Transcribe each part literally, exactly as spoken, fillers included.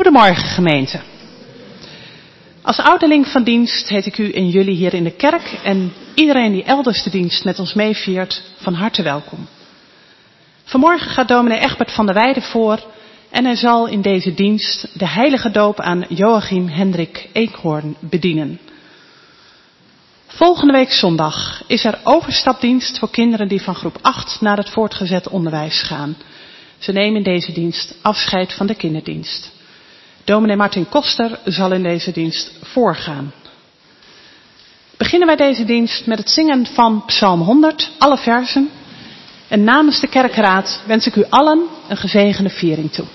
Goedemorgen gemeente. Als ouderling van dienst heet ik u en jullie hier in de kerk en iedereen die elders de dienst met ons meeviert van harte welkom. Vanmorgen gaat dominee Egbert van der Weijden voor en hij zal in deze dienst de heilige doop aan Joachim Hendrik Eekhoorn bedienen. Volgende week zondag is er overstapdienst voor kinderen die van groep acht naar het voortgezet onderwijs gaan. Ze nemen in deze dienst afscheid van de kinderdienst. Dominee Martin Koster zal in deze dienst voorgaan. Beginnen wij deze dienst met het zingen van Psalm honderd, alle versen. En namens de kerkraad wens ik u allen een gezegende viering toe.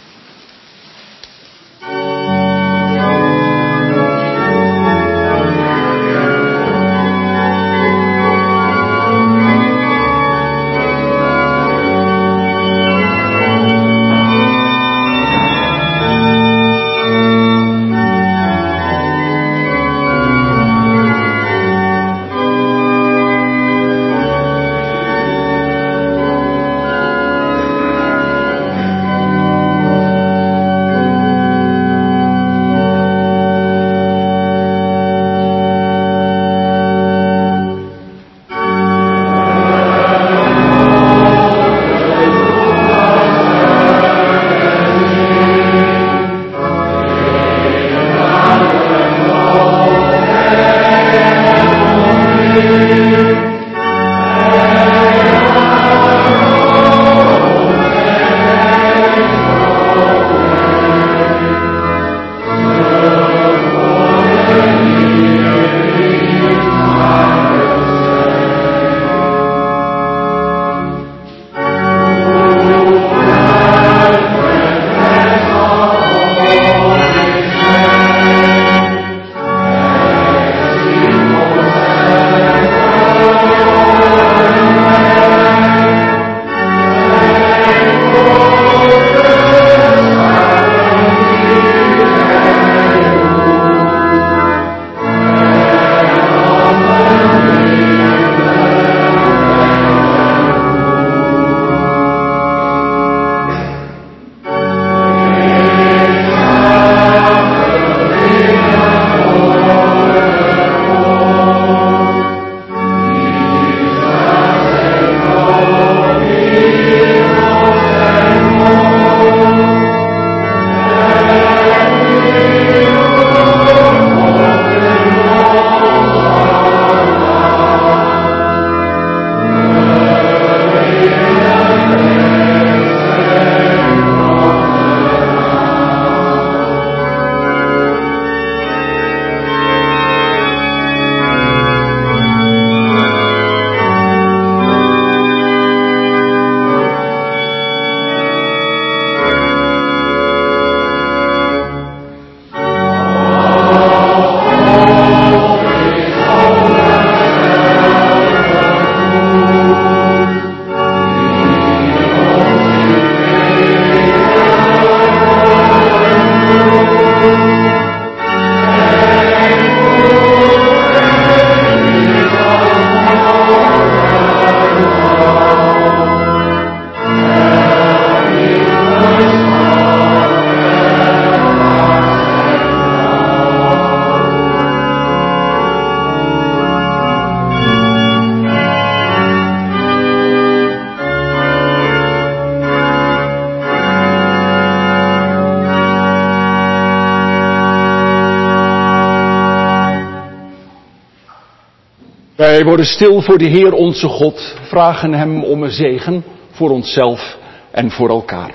Wij worden stil voor de Heer onze God, vragen hem om een zegen voor onszelf en voor elkaar.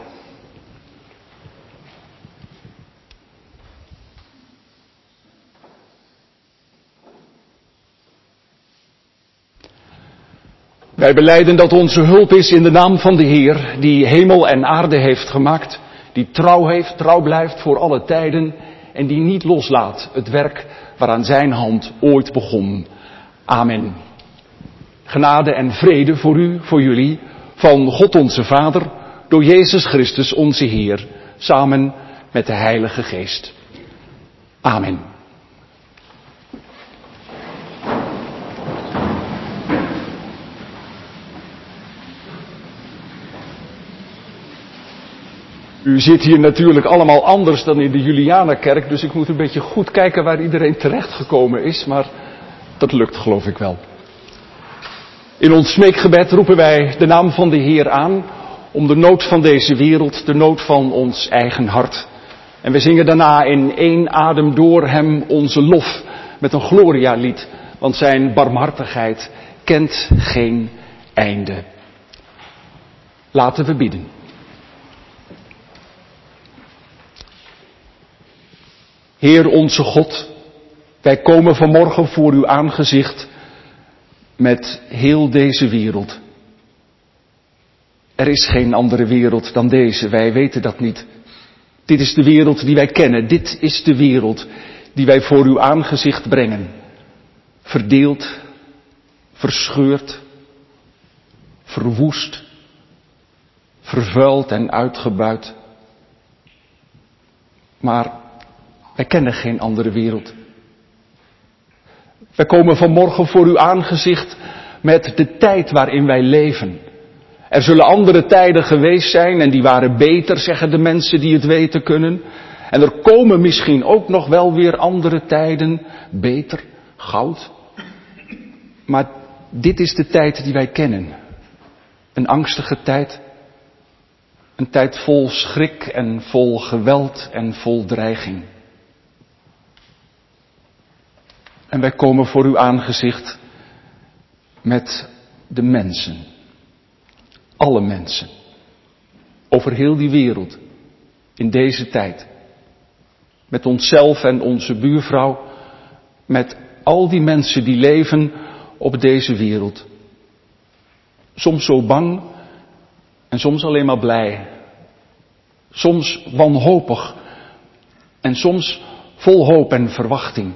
Wij belijden dat onze hulp is in de naam van de Heer, die hemel en aarde heeft gemaakt, die trouw heeft, trouw blijft voor alle tijden en die niet loslaat het werk waaraan zijn hand ooit begon. Amen. Genade en vrede voor u, voor jullie, van God onze Vader, door Jezus Christus onze Heer, samen met de Heilige Geest. Amen. U zit hier natuurlijk allemaal anders dan in de Julianenkerk, dus ik moet een beetje goed kijken waar iedereen terechtgekomen is, maar dat lukt geloof ik wel. In ons smeekgebed roepen wij de naam van de Heer aan om de nood van deze wereld, de nood van ons eigen hart. En we zingen daarna in één adem door hem onze lof met een Gloria-lied, want zijn barmhartigheid kent geen einde. Laten we bidden. Heer onze God, wij komen vanmorgen voor uw aangezicht met heel deze wereld. Er is geen andere wereld dan deze, wij weten dat niet. Dit is de wereld die wij kennen, dit is de wereld die wij voor uw aangezicht brengen. Verdeeld, verscheurd, verwoest, vervuild en uitgebuit. Maar wij kennen geen andere wereld. Wij komen vanmorgen voor uw aangezicht met de tijd waarin wij leven. Er zullen andere tijden geweest zijn en die waren beter, zeggen de mensen die het weten kunnen. En er komen misschien ook nog wel weer andere tijden, beter, goud. Maar dit is de tijd die wij kennen. Een angstige tijd. Een tijd vol schrik en vol geweld en vol dreiging. En wij komen voor uw aangezicht met de mensen. Alle mensen. Over heel die wereld. In deze tijd. Met onszelf en onze buurvrouw. Met al die mensen die leven op deze wereld. Soms zo bang en soms alleen maar blij. Soms wanhopig en soms vol hoop en verwachting.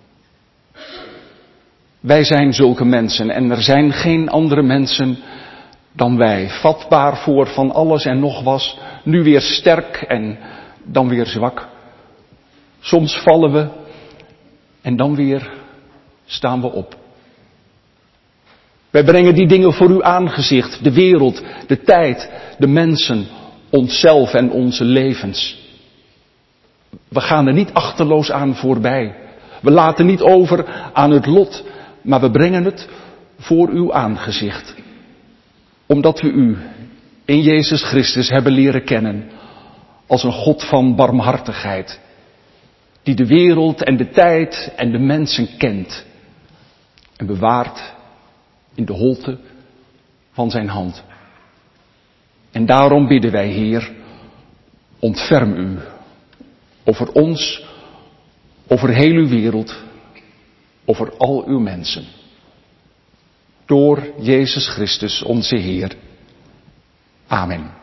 Wij zijn zulke mensen en er zijn geen andere mensen dan wij. Vatbaar voor van alles en nog was, nu weer sterk en dan weer zwak. Soms vallen we en dan weer staan we op. Wij brengen die dingen voor uw aangezicht, de wereld, de tijd, de mensen, onszelf en onze levens. We gaan er niet achterloos aan voorbij. We laten niet over aan het lot, maar we brengen het voor uw aangezicht. Omdat we u in Jezus Christus hebben leren kennen als een God van barmhartigheid. Die de wereld en de tijd en de mensen kent en bewaart in de holte van zijn hand. En daarom bidden wij, Heer, ontferm u over ons, over heel uw wereld, over al uw mensen. Door Jezus Christus, onze Heer. Amen.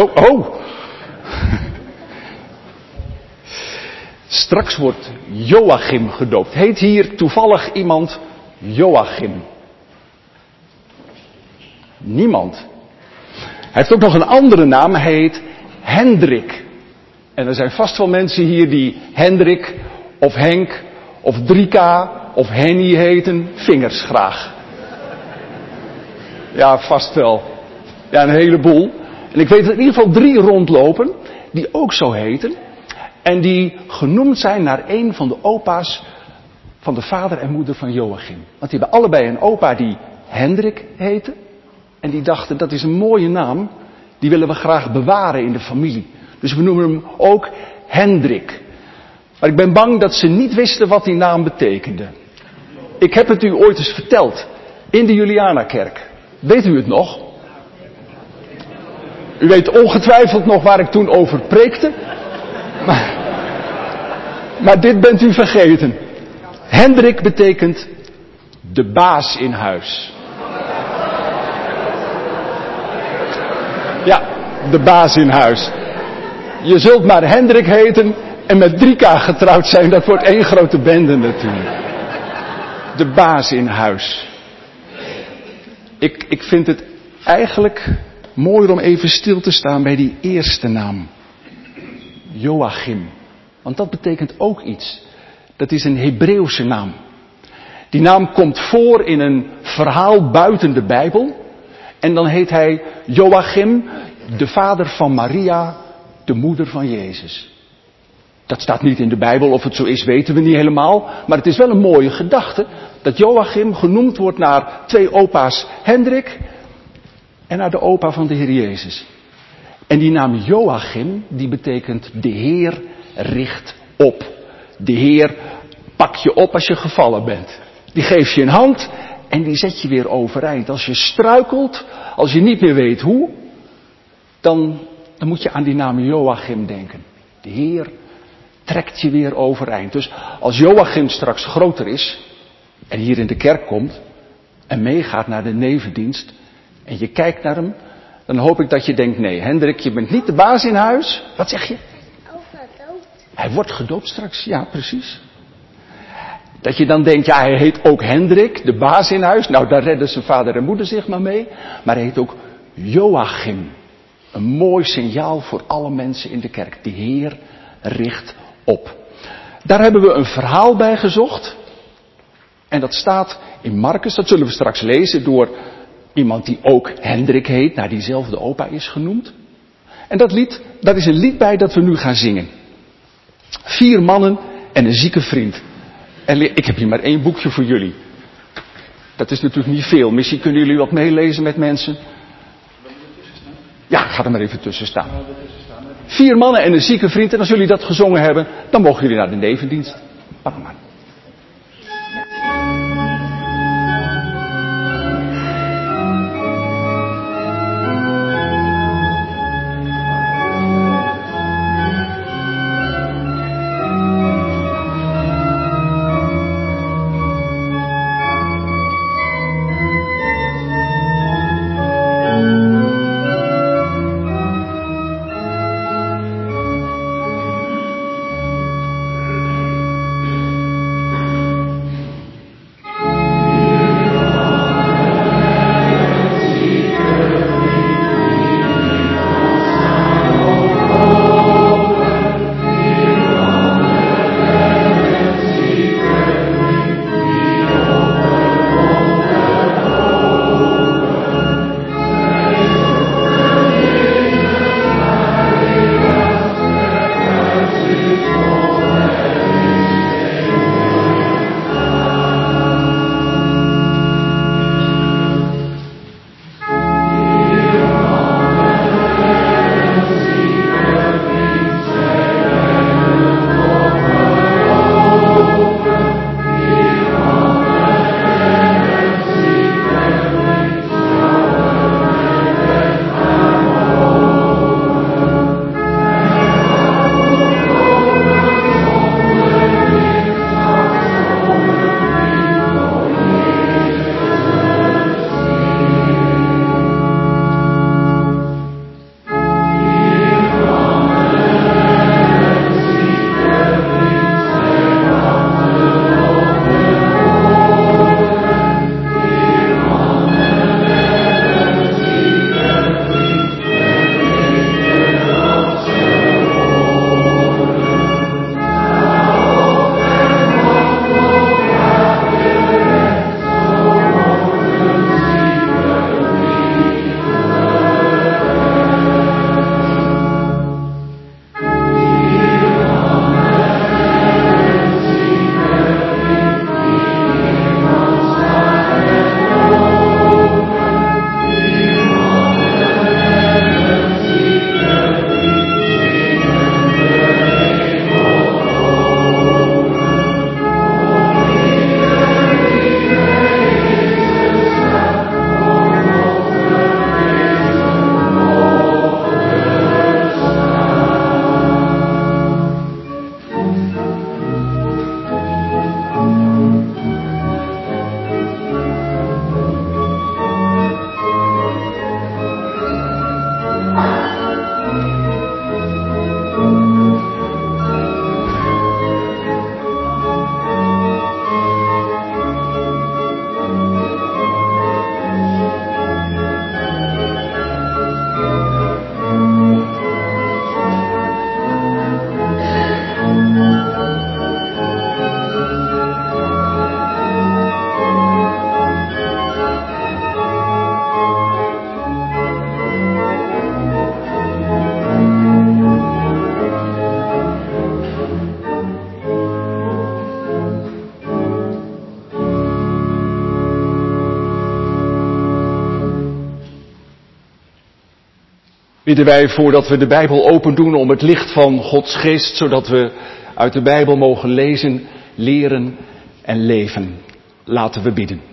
Oh, oh. Straks wordt Joachim gedoopt. Heet hier toevallig iemand Joachim? Niemand. Hij heeft ook nog een andere naam. Hij heet Hendrik. En er zijn vast wel mensen hier die Hendrik of Henk of Drika of Henny heten. Vingers graag. Ja, vast wel. Ja, een heleboel. En ik weet er in ieder geval drie rondlopen die ook zo heten. En die genoemd zijn naar een van de opa's van de vader en moeder van Joachim. Want die hebben allebei een opa die Hendrik heette. En die dachten, dat is een mooie naam. Die willen we graag bewaren in de familie. Dus we noemen hem ook Hendrik. Maar ik ben bang dat ze niet wisten wat die naam betekende. Ik heb het u ooit eens verteld. In de Julianakerk. Weet u het nog? U weet ongetwijfeld nog waar ik toen over preekte. Maar, maar dit bent u vergeten. Hendrik betekent de baas in huis. Ja, de baas in huis. Je zult maar Hendrik heten en met Drika getrouwd zijn. Dat wordt één grote bende natuurlijk. De baas in huis. Ik, ik vind het eigenlijk mooier om even stil te staan bij die eerste naam. Joachim. Want dat betekent ook iets. Dat is een Hebreeuwse naam. Die naam komt voor in een verhaal buiten de Bijbel. En dan heet hij Joachim, de vader van Maria, de moeder van Jezus. Dat staat niet in de Bijbel, of het zo is weten we niet helemaal. Maar het is wel een mooie gedachte dat Joachim genoemd wordt naar twee opa's Hendrik en naar de opa van de Heer Jezus. En die naam Joachim, die betekent de Heer richt op. De Heer pak je op als je gevallen bent. Die geeft je een hand en die zet je weer overeind. Als je struikelt, als je niet meer weet hoe, dan, dan moet je aan die naam Joachim denken. De Heer trekt je weer overeind. Dus als Joachim straks groter is en hier in de kerk komt en meegaat naar de nevendienst en je kijkt naar hem, dan hoop ik dat je denkt, nee Hendrik, je bent niet de baas in huis. Wat zeg je? Hij wordt gedoopt straks, ja precies. Dat je dan denkt, ja hij heet ook Hendrik, de baas in huis. Nou daar redden zijn vader en moeder zich maar mee. Maar hij heet ook Joachim. Een mooi signaal voor alle mensen in de kerk. De Heer richt op. Daar hebben we een verhaal bij gezocht. En dat staat in Marcus, dat zullen we straks lezen door iemand die ook Hendrik heet, naar diezelfde opa is genoemd. En dat lied, daar is een lied bij dat we nu gaan zingen. Vier mannen en een zieke vriend. En ik heb hier maar één boekje voor jullie. Dat is natuurlijk niet veel. Misschien kunnen jullie wat meelezen met mensen. Ja, ga er maar even tussen staan. Vier mannen en een zieke vriend. En als jullie dat gezongen hebben, dan mogen jullie naar de nevendienst. Pak hem maar. Bidden wij voordat we de Bijbel open doen om het licht van Gods geest, zodat we uit de Bijbel mogen lezen, leren en leven. Laten we bidden.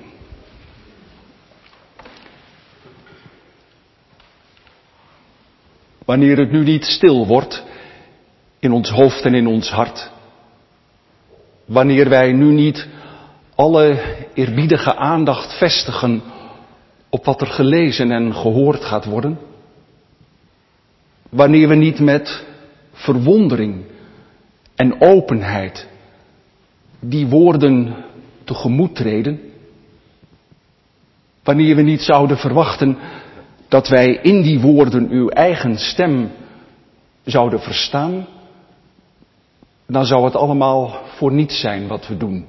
Wanneer het nu niet stil wordt in ons hoofd en in ons hart. Wanneer wij nu niet alle eerbiedige aandacht vestigen op wat er gelezen en gehoord gaat worden. Wanneer we niet met verwondering en openheid die woorden tegemoet treden. Wanneer we niet zouden verwachten dat wij in die woorden uw eigen stem zouden verstaan, dan zou het allemaal voor niets zijn wat we doen.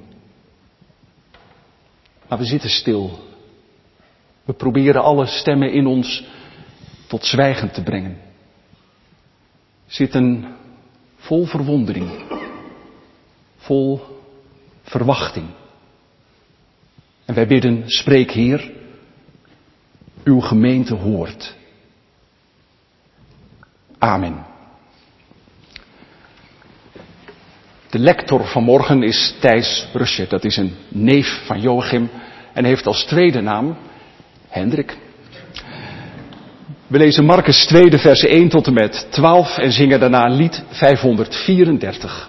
Maar we zitten stil. We proberen alle stemmen in ons tot zwijgen te brengen. Zitten vol verwondering, vol verwachting. En wij bidden, spreek Heer, uw gemeente hoort. Amen. De lector vanmorgen is Thijs Rusje. Dat is een neef van Joachim en heeft als tweede naam Hendrik. We lezen Markus twee, versen één tot en met twaalf en zingen daarna lied vijfhonderdvierendertig.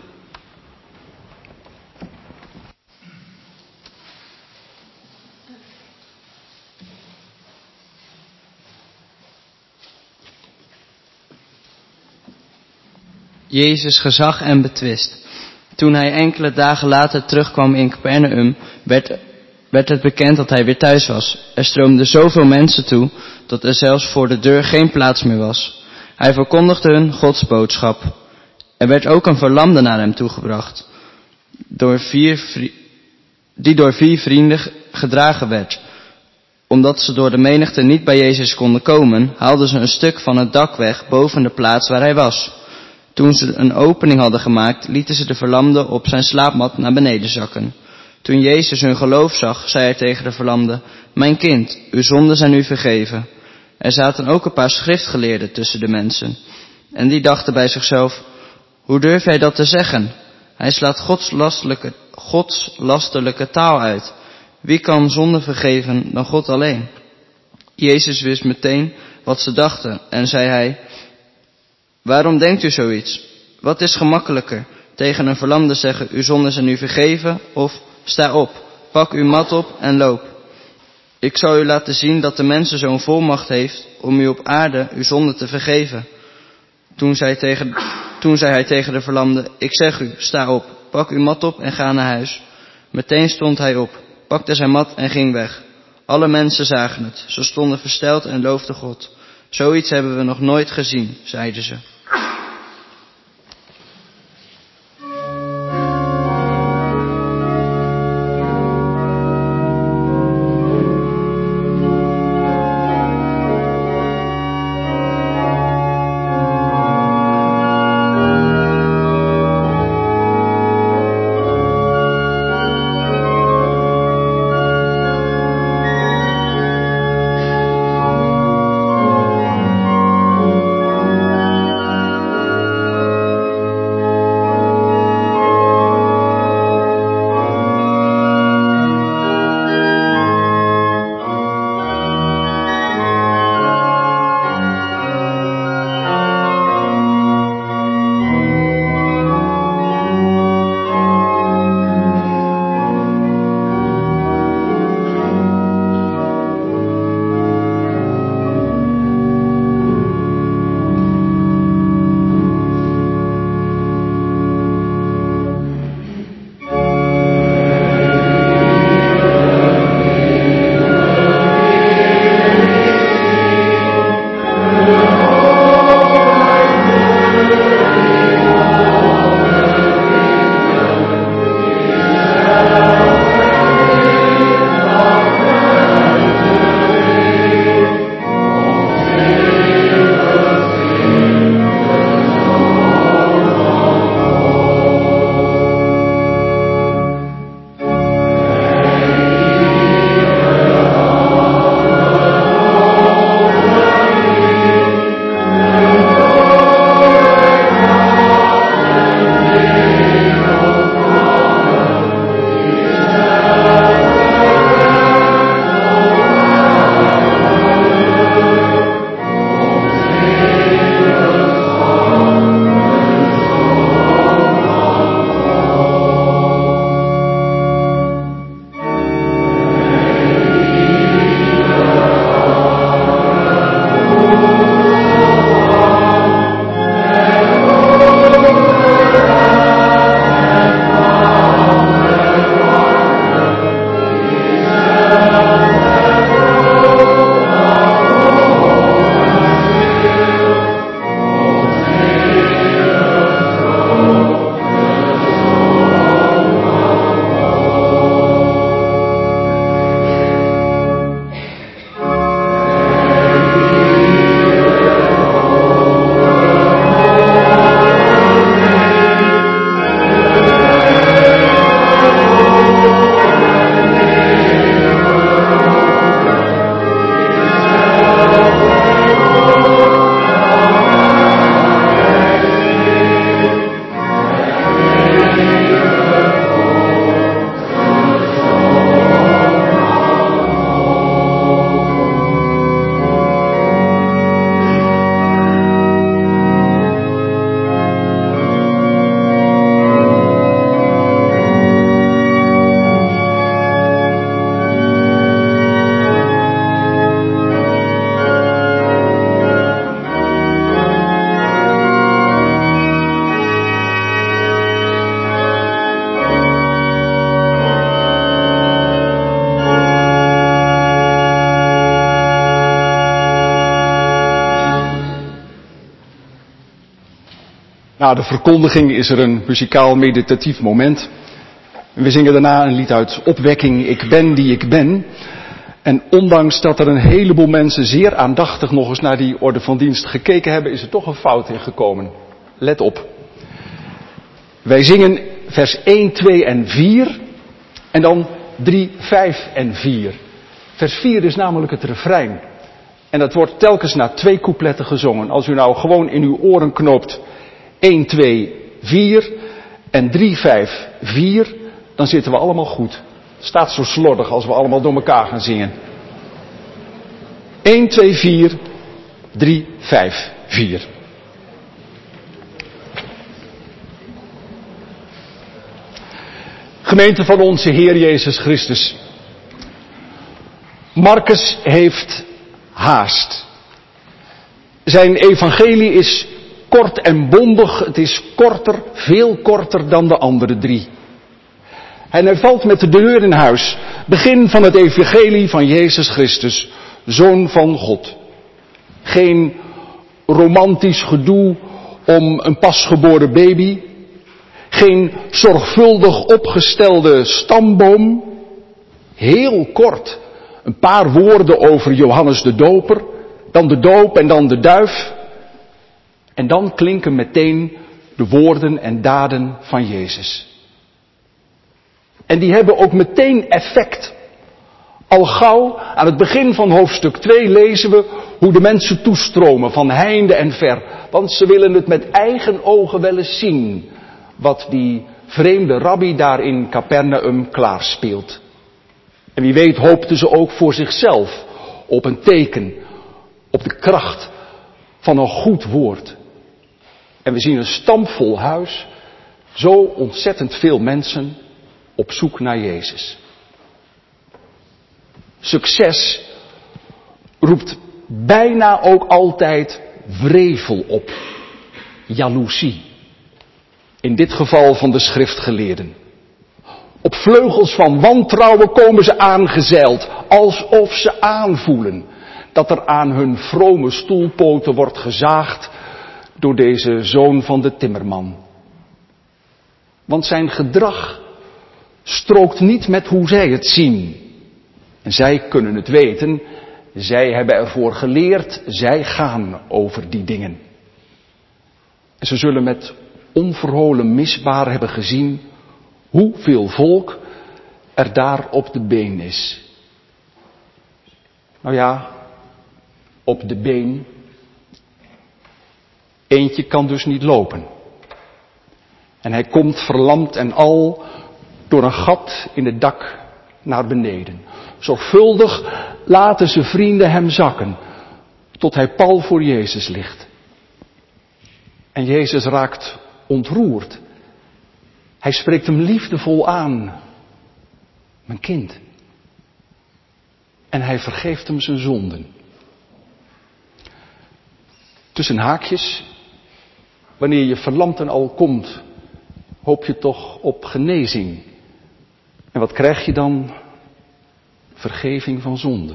Jezus gezag en betwist. Toen hij enkele dagen later terugkwam in Capernaum, werd, werd het bekend dat hij weer thuis was. Er stroomden zoveel mensen toe, dat er zelfs voor de deur geen plaats meer was. Hij verkondigde hun Gods boodschap. Er werd ook een verlamde naar hem toegebracht, door vier, die door vier vrienden gedragen werd. Omdat ze door de menigte niet bij Jezus konden komen, haalden ze een stuk van het dak weg boven de plaats waar hij was. Toen ze een opening hadden gemaakt, lieten ze de verlamde op zijn slaapmat naar beneden zakken. Toen Jezus hun geloof zag, zei hij tegen de verlamde: Mijn kind, uw zonden zijn u vergeven. Er zaten ook een paar schriftgeleerden tussen de mensen. En die dachten bij zichzelf: Hoe durft hij dat te zeggen? Hij slaat godslasterlijke, godslasterlijke taal uit. Wie kan zonde vergeven dan God alleen? Jezus wist meteen wat ze dachten en zei hij: Waarom denkt u zoiets? Wat is gemakkelijker? Tegen een verlamde zeggen, uw zonden zijn u vergeven, of sta op, pak uw mat op en loop. Ik zal u laten zien dat de mensenzoon volmacht heeft om u op aarde uw zonden te vergeven. Toen zei, tegen, toen zei hij tegen de verlamde, ik zeg u, sta op, pak uw mat op en ga naar huis. Meteen stond hij op, pakte zijn mat en ging weg. Alle mensen zagen het, ze stonden versteld en loofden God. Zoiets hebben we nog nooit gezien, zeiden ze. Na de verkondiging is er een muzikaal meditatief moment. We zingen daarna een lied uit Opwekking, Ik ben die ik ben. En ondanks dat er een heleboel mensen zeer aandachtig nog eens naar die orde van dienst gekeken hebben, is er toch een fout in gekomen. Let op. Wij zingen vers één, twee en vier en dan drie, vijf en vier. Vers vier is namelijk het refrein. En dat wordt telkens na twee coupletten gezongen. Als u nou gewoon in uw oren knoopt één, twee, vier en drie, vijf, vier, dan zitten we allemaal goed. Het staat zo slordig als we allemaal door elkaar gaan zingen. één, twee, vier, drie, vijf, vier. Gemeente van onze Heer Jezus Christus. Marcus heeft haast. Zijn evangelie is kort en bondig. Het is korter, veel korter dan de andere drie. En hij valt met de deur in huis. Begin van het evangelie van Jezus Christus, Zoon van God. Geen romantisch gedoe om een pasgeboren baby. Geen zorgvuldig opgestelde stamboom. Heel kort. Een paar woorden over Johannes de Doper. Dan de doop en dan de duif. En dan klinken meteen de woorden en daden van Jezus. En die hebben ook meteen effect. Al gauw, aan het begin van hoofdstuk twee lezen we hoe de mensen toestromen van heinde en ver. Want ze willen het met eigen ogen wel eens zien. Wat die vreemde rabbi daar in Capernaum klaarspeelt. En wie weet hoopten ze ook voor zichzelf op een teken. Op de kracht van een goed woord. En we zien een stampvol huis. Zo ontzettend veel mensen op zoek naar Jezus. Succes roept bijna ook altijd wrevel op. Jaloezie. In dit geval van de schriftgeleerden. Op vleugels van wantrouwen komen ze aangezeild. Alsof ze aanvoelen dat er aan hun vrome stoelpoten wordt gezaagd door deze zoon van de timmerman. Want zijn gedrag strookt niet met hoe zij het zien. En zij kunnen het weten. Zij hebben ervoor geleerd. Zij gaan over die dingen. En ze zullen met onverholen misbaar hebben gezien hoeveel volk er daar op de been is. Nou ja, op de been. Eentje kan dus niet lopen. En hij komt verlamd en al door een gat in het dak naar beneden. Zorgvuldig laten zijn vrienden hem zakken, tot hij pal voor Jezus ligt. En Jezus raakt ontroerd. Hij spreekt hem liefdevol aan. Mijn kind. En hij vergeeft hem zijn zonden. Tussen haakjes, wanneer je verlamd en al komt, hoop je toch op genezing. En wat krijg je dan? Vergeving van zonde.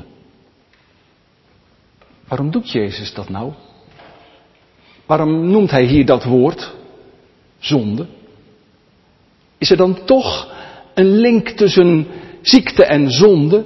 Waarom doet Jezus dat nou? Waarom noemt hij hier dat woord? Zonde. Is er dan toch een link tussen ziekte en zonde?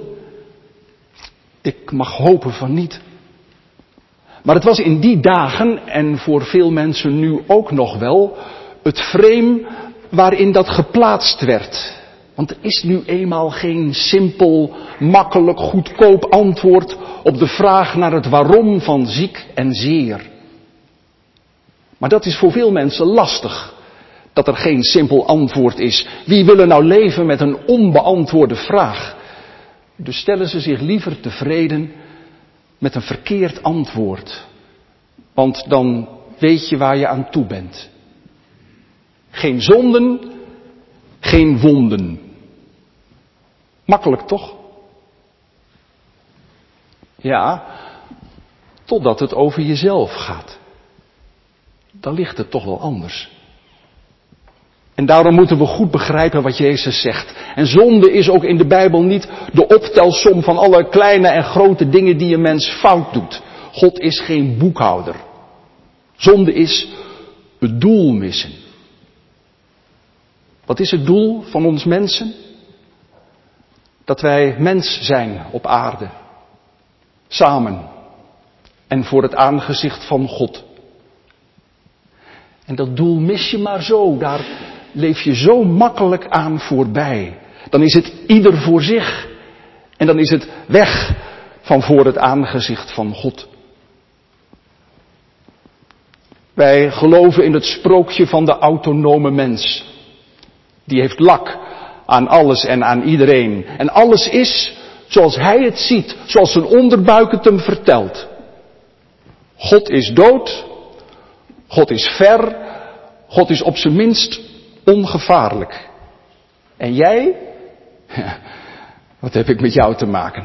Ik mag hopen van niet. Maar het was in die dagen, en voor veel mensen nu ook nog wel, het frame waarin dat geplaatst werd. Want er is nu eenmaal geen simpel, makkelijk, goedkoop antwoord op de vraag naar het waarom van ziek en zeer. Maar dat is voor veel mensen lastig, dat er geen simpel antwoord is. Wie willen nou leven met een onbeantwoorde vraag? Dus stellen ze zich liever tevreden met een verkeerd antwoord. Want dan weet je waar je aan toe bent. Geen zonden, geen wonden. Makkelijk toch? Ja, totdat het over jezelf gaat. Dan ligt het toch wel anders. En daarom moeten we goed begrijpen wat Jezus zegt. En zonde is ook in de Bijbel niet de optelsom van alle kleine en grote dingen die een mens fout doet. God is geen boekhouder. Zonde is het doel missen. Wat is het doel van ons mensen? Dat wij mens zijn op aarde. Samen. En voor het aangezicht van God. En dat doel mis je maar zo. Daar leef je zo makkelijk aan voorbij. Dan is het ieder voor zich. En dan is het weg van voor het aangezicht van God. Wij geloven in het sprookje van de autonome mens. Die heeft lak aan alles en aan iedereen. En alles is zoals hij het ziet, zoals zijn onderbuik het hem vertelt. God is dood, God is ver, God is op zijn minst ongevaarlijk. En jij? Wat heb ik met jou te maken?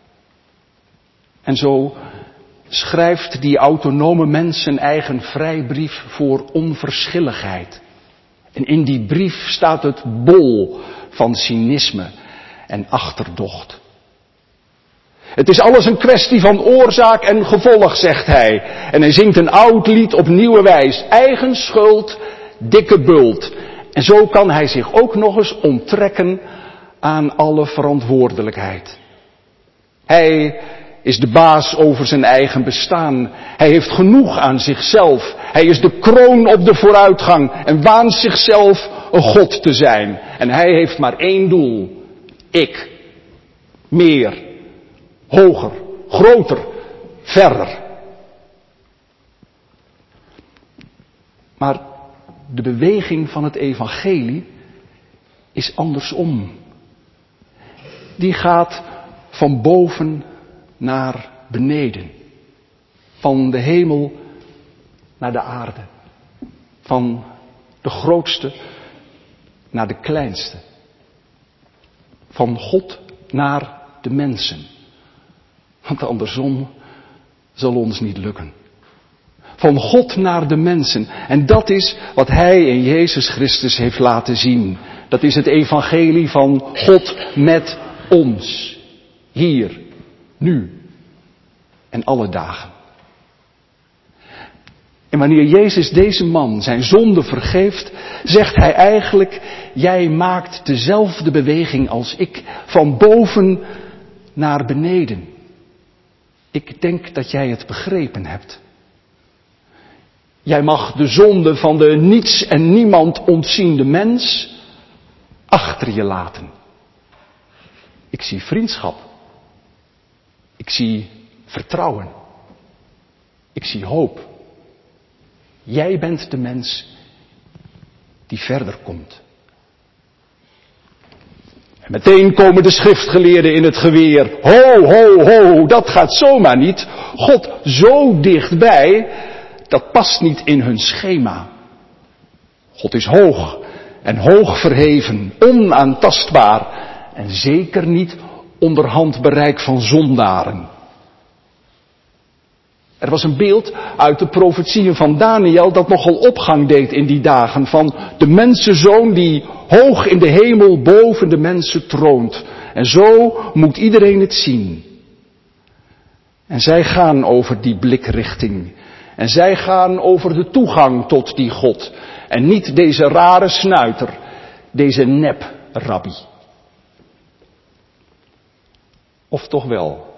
En zo schrijft die autonome mens zijn eigen vrijbrief voor onverschilligheid. En in die brief staat het bol van cynisme en achterdocht. Het is alles een kwestie van oorzaak en gevolg, zegt hij. En hij zingt een oud lied op nieuwe wijs. Eigen schuld, dikke bult. En zo kan hij zich ook nog eens onttrekken aan alle verantwoordelijkheid. Hij is de baas over zijn eigen bestaan. Hij heeft genoeg aan zichzelf. Hij is de kroon op de vooruitgang en waant zichzelf een god te zijn. En hij heeft maar één doel. Ik. Meer. Hoger. Groter. Verder. Maar de beweging van het evangelie is andersom. Die gaat van boven naar beneden. Van de hemel naar de aarde. Van de grootste naar de kleinste. Van God naar de mensen. Want andersom zal ons niet lukken. Van God naar de mensen. En dat is wat Hij in Jezus Christus heeft laten zien. Dat is het evangelie van God met ons. Hier, nu en alle dagen. En wanneer Jezus deze man zijn zonde vergeeft, zegt Hij eigenlijk, jij maakt dezelfde beweging als ik, van boven naar beneden. Ik denk dat jij het begrepen hebt. Jij mag de zonde van de niets en niemand ontziende mens achter je laten. Ik zie vriendschap. Ik zie vertrouwen. Ik zie hoop. Jij bent de mens die verder komt. En meteen komen de schriftgeleerden in het geweer. Ho, ho, ho, dat gaat zomaar niet. God zo dichtbij, dat past niet in hun schema. God is hoog en hoog verheven, onaantastbaar en zeker niet onder handbereik van zondaren. Er was een beeld uit de profetieën van Daniel dat nogal opgang deed in die dagen, van de mensenzoon die hoog in de hemel boven de mensen troont. En zo moet iedereen het zien. En zij gaan over die blikrichting. En zij gaan over de toegang tot die God. En niet deze rare snuiter, deze nep-rabbi. Of toch wel?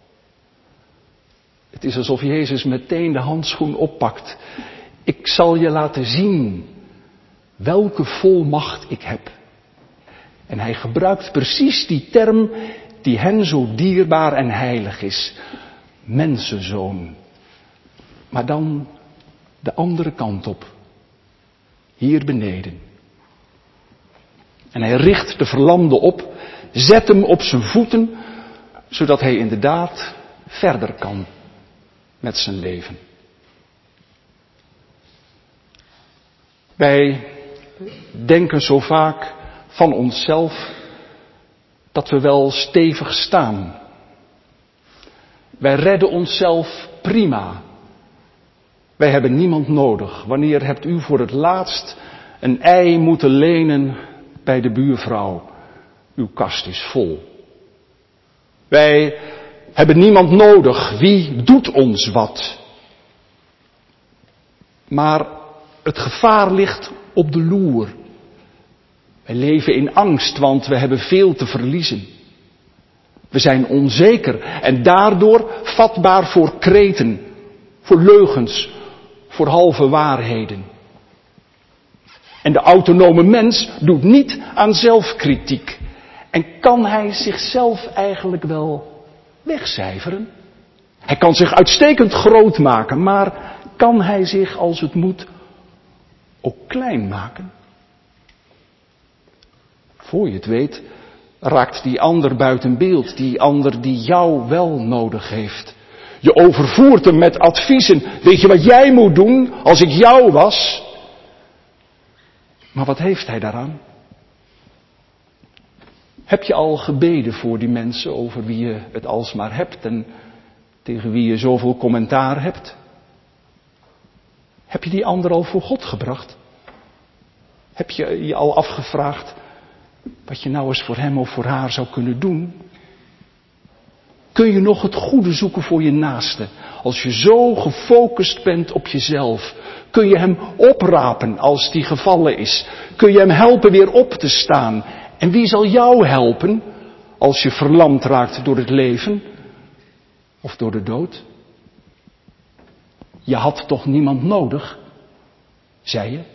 Het is alsof Jezus meteen de handschoen oppakt. Ik zal je laten zien welke volmacht ik heb. En hij gebruikt precies die term die hen zo dierbaar en heilig is. Mensenzoon. Maar dan de andere kant op. Hier beneden. En hij richt de verlamde op, zet hem op zijn voeten, zodat hij inderdaad verder kan met zijn leven. Wij denken zo vaak van onszelf dat we wel stevig staan. Wij redden onszelf prima. Wij hebben niemand nodig. Wanneer hebt u voor het laatst een ei moeten lenen bij de buurvrouw? Uw kast is vol. Wij hebben niemand nodig. Wie doet ons wat? Maar Het gevaar ligt op de loer. Wij leven in angst, want we hebben veel te verliezen. We zijn onzeker en daardoor vatbaar voor kreten, voor leugens, voor halve waarheden. En de autonome mens doet niet aan zelfkritiek. En kan hij zichzelf eigenlijk wel wegcijferen? Hij kan zich uitstekend groot maken, maar kan hij zich als het moet ook klein maken? Voor je het weet, raakt die ander buiten beeld, die ander die jou wel nodig heeft. Je overvoert hem met adviezen. Weet je wat jij moet doen als ik jou was? Maar wat heeft hij daaraan? Heb je al gebeden voor die mensen over wie je het alsmaar hebt en tegen wie je zoveel commentaar hebt? Heb je die ander al voor God gebracht? Heb je je al afgevraagd wat je nou eens voor hem of voor haar zou kunnen doen? Kun je nog het goede zoeken voor je naaste als je zo gefocust bent op jezelf? Kun je hem oprapen als die gevallen is? Kun je hem helpen weer op te staan? En wie zal jou helpen als je verlamd raakt door het leven of door de dood? Je had toch niemand nodig, zei je?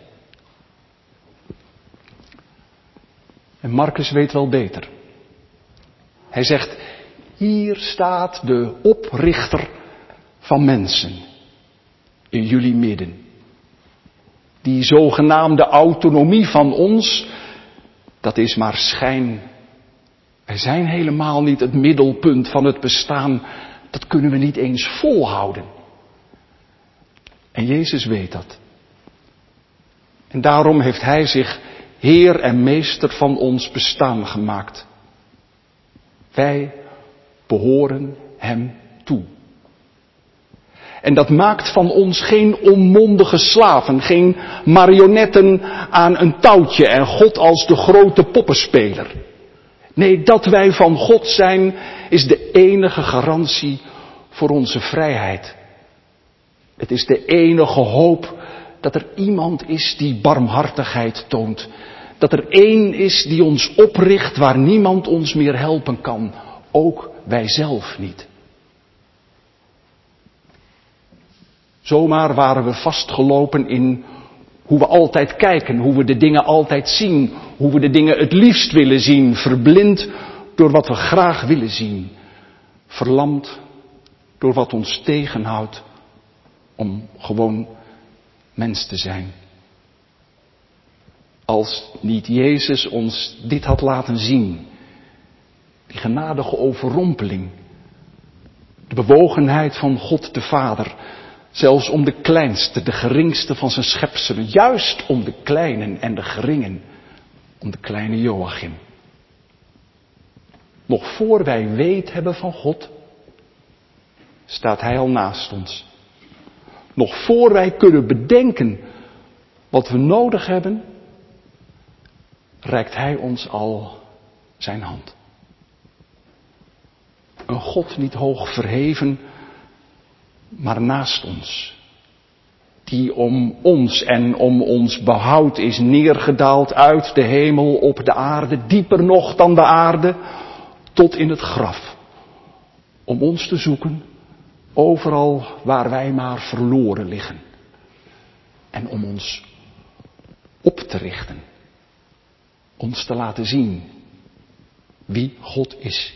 En Marcus weet wel beter. Hij zegt, hier staat de oprichter van mensen in jullie midden. Die zogenaamde autonomie van ons, dat is maar schijn. Wij zijn helemaal niet het middelpunt van het bestaan. Dat kunnen we niet eens volhouden. En Jezus weet dat. En daarom heeft hij zich Heer en Meester van ons bestaan gemaakt. Wij behoren hem toe. En dat maakt van ons geen onmondige slaven, geen marionetten aan een touwtje en God als de grote poppenspeler. Nee, dat wij van God zijn is de enige garantie voor onze vrijheid. Het is de enige hoop dat er iemand is die barmhartigheid toont. Dat er één is die ons opricht waar niemand ons meer helpen kan. Ook wij zelf niet. Zomaar waren we vastgelopen in hoe we altijd kijken, hoe we de dingen altijd zien, hoe we de dingen het liefst willen zien, verblind door wat we graag willen zien, verlamd door wat ons tegenhoudt om gewoon mens te zijn. Als niet Jezus ons dit had laten zien, die genadige overrompeling, de bewogenheid van God de Vader, zelfs om de kleinste, de geringste van zijn schepselen, juist om de kleinen en de geringen, om de kleine Joachim. Nog voor wij weet hebben van God, staat hij al naast ons. Nog voor wij kunnen bedenken wat we nodig hebben, reikt hij ons al zijn hand. Een God niet hoog verheven, maar naast ons. Die om ons en om ons behoud is neergedaald uit de hemel op de aarde, dieper nog dan de aarde, tot in het graf. Om ons te zoeken, overal waar wij maar verloren liggen. En om ons op te richten. Ons te laten zien wie God is.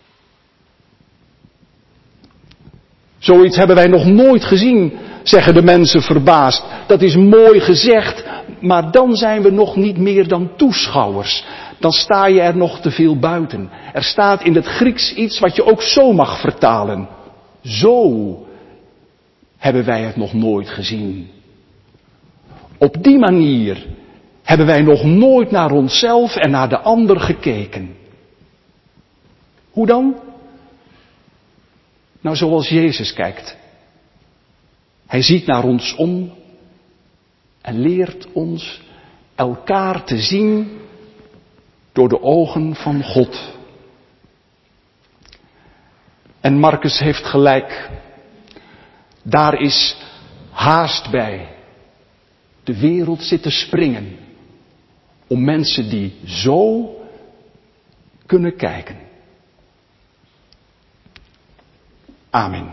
Zoiets hebben wij nog nooit gezien, zeggen de mensen verbaasd. Dat is mooi gezegd, maar dan zijn we nog niet meer dan toeschouwers. Dan sta je er nog te veel buiten. Er staat in het Grieks iets wat je ook zo mag vertalen. Zo hebben wij het nog nooit gezien. Op die manier hebben wij nog nooit naar onszelf en naar de ander gekeken. Hoe dan? Nou, zoals Jezus kijkt. Hij ziet naar ons om en leert ons elkaar te zien door de ogen van God. En Marcus heeft gelijk. Daar is haast bij. de wereld zit te springen om mensen die zo kunnen kijken. Amen.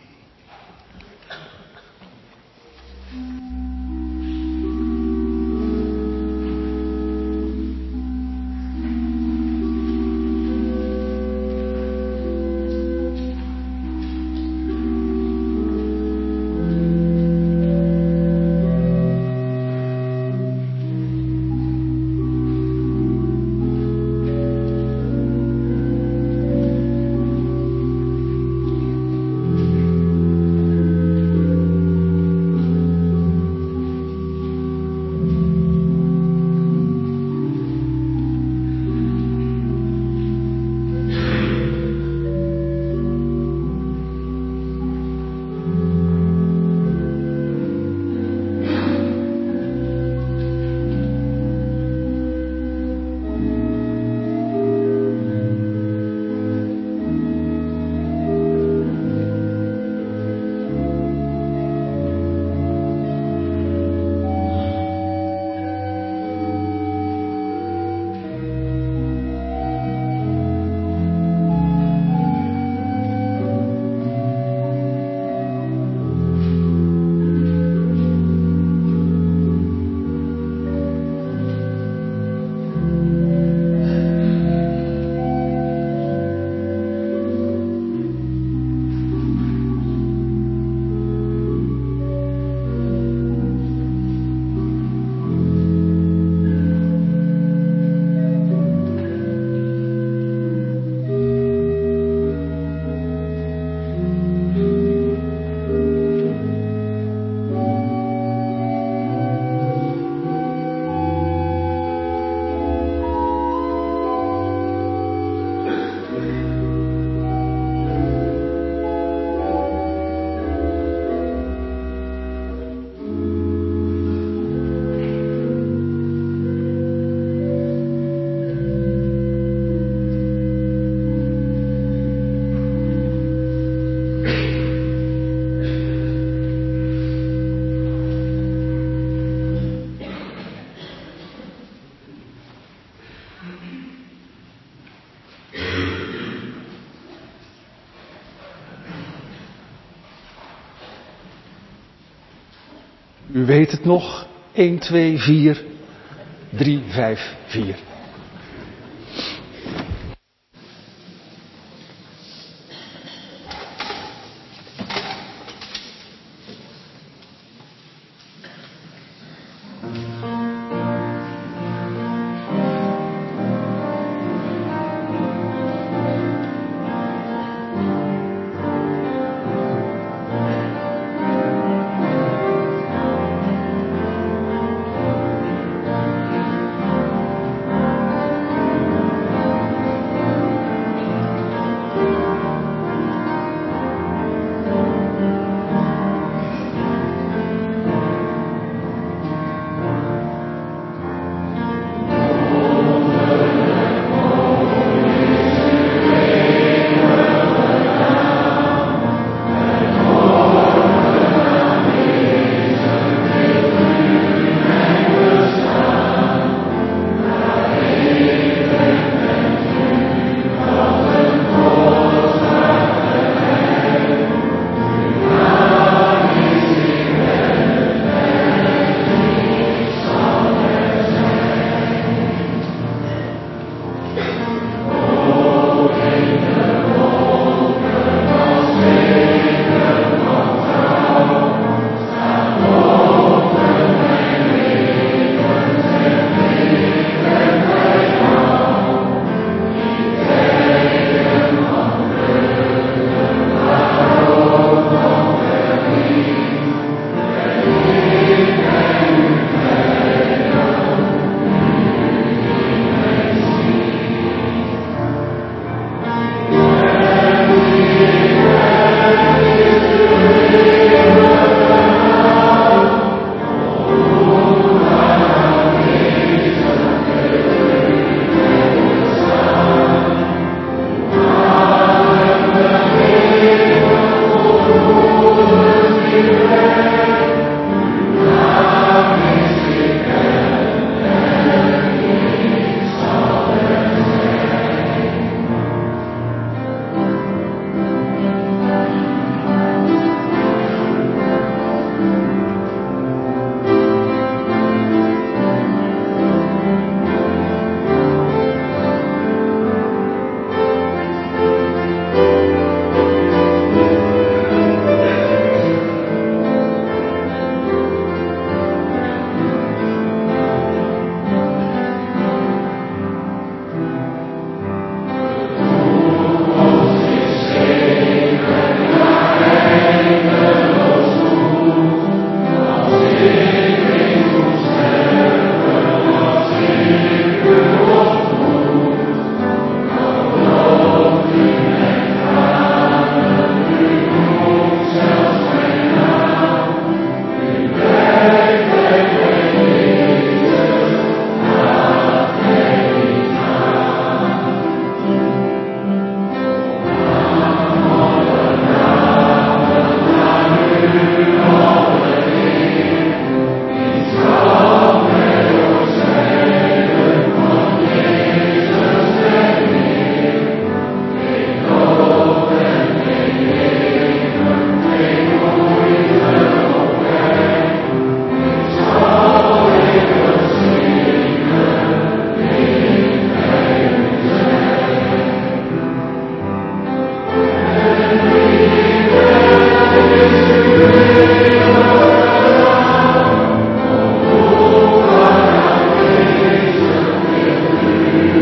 U weet het nog. één, twee, vier, drie, vijf, vier.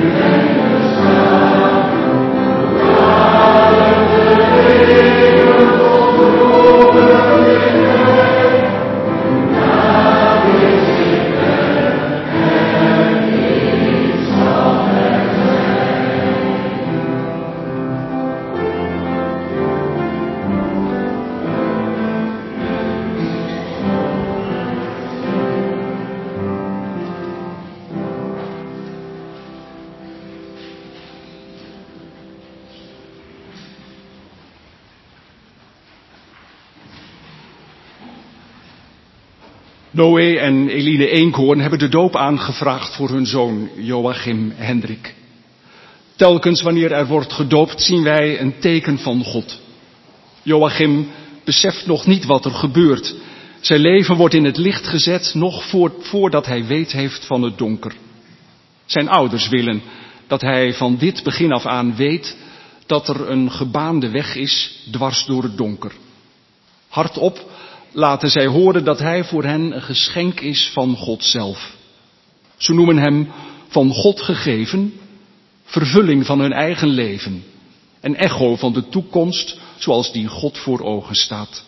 Noé en Eline Eenkhoorn hebben de doop aangevraagd voor hun zoon Joachim Hendrik. Telkens wanneer er wordt gedoopt zien wij een teken van God. Joachim beseft nog niet wat er gebeurt. Zijn leven wordt in het licht gezet nog voor, voordat hij weet heeft van het donker. Zijn ouders willen dat hij van dit begin af aan weet dat er een gebaande weg is dwars door het donker. Hardop laten zij horen dat hij voor hen een geschenk is van God zelf. Ze noemen hem van God gegeven, vervulling van hun eigen leven, een echo van de toekomst zoals die God voor ogen staat.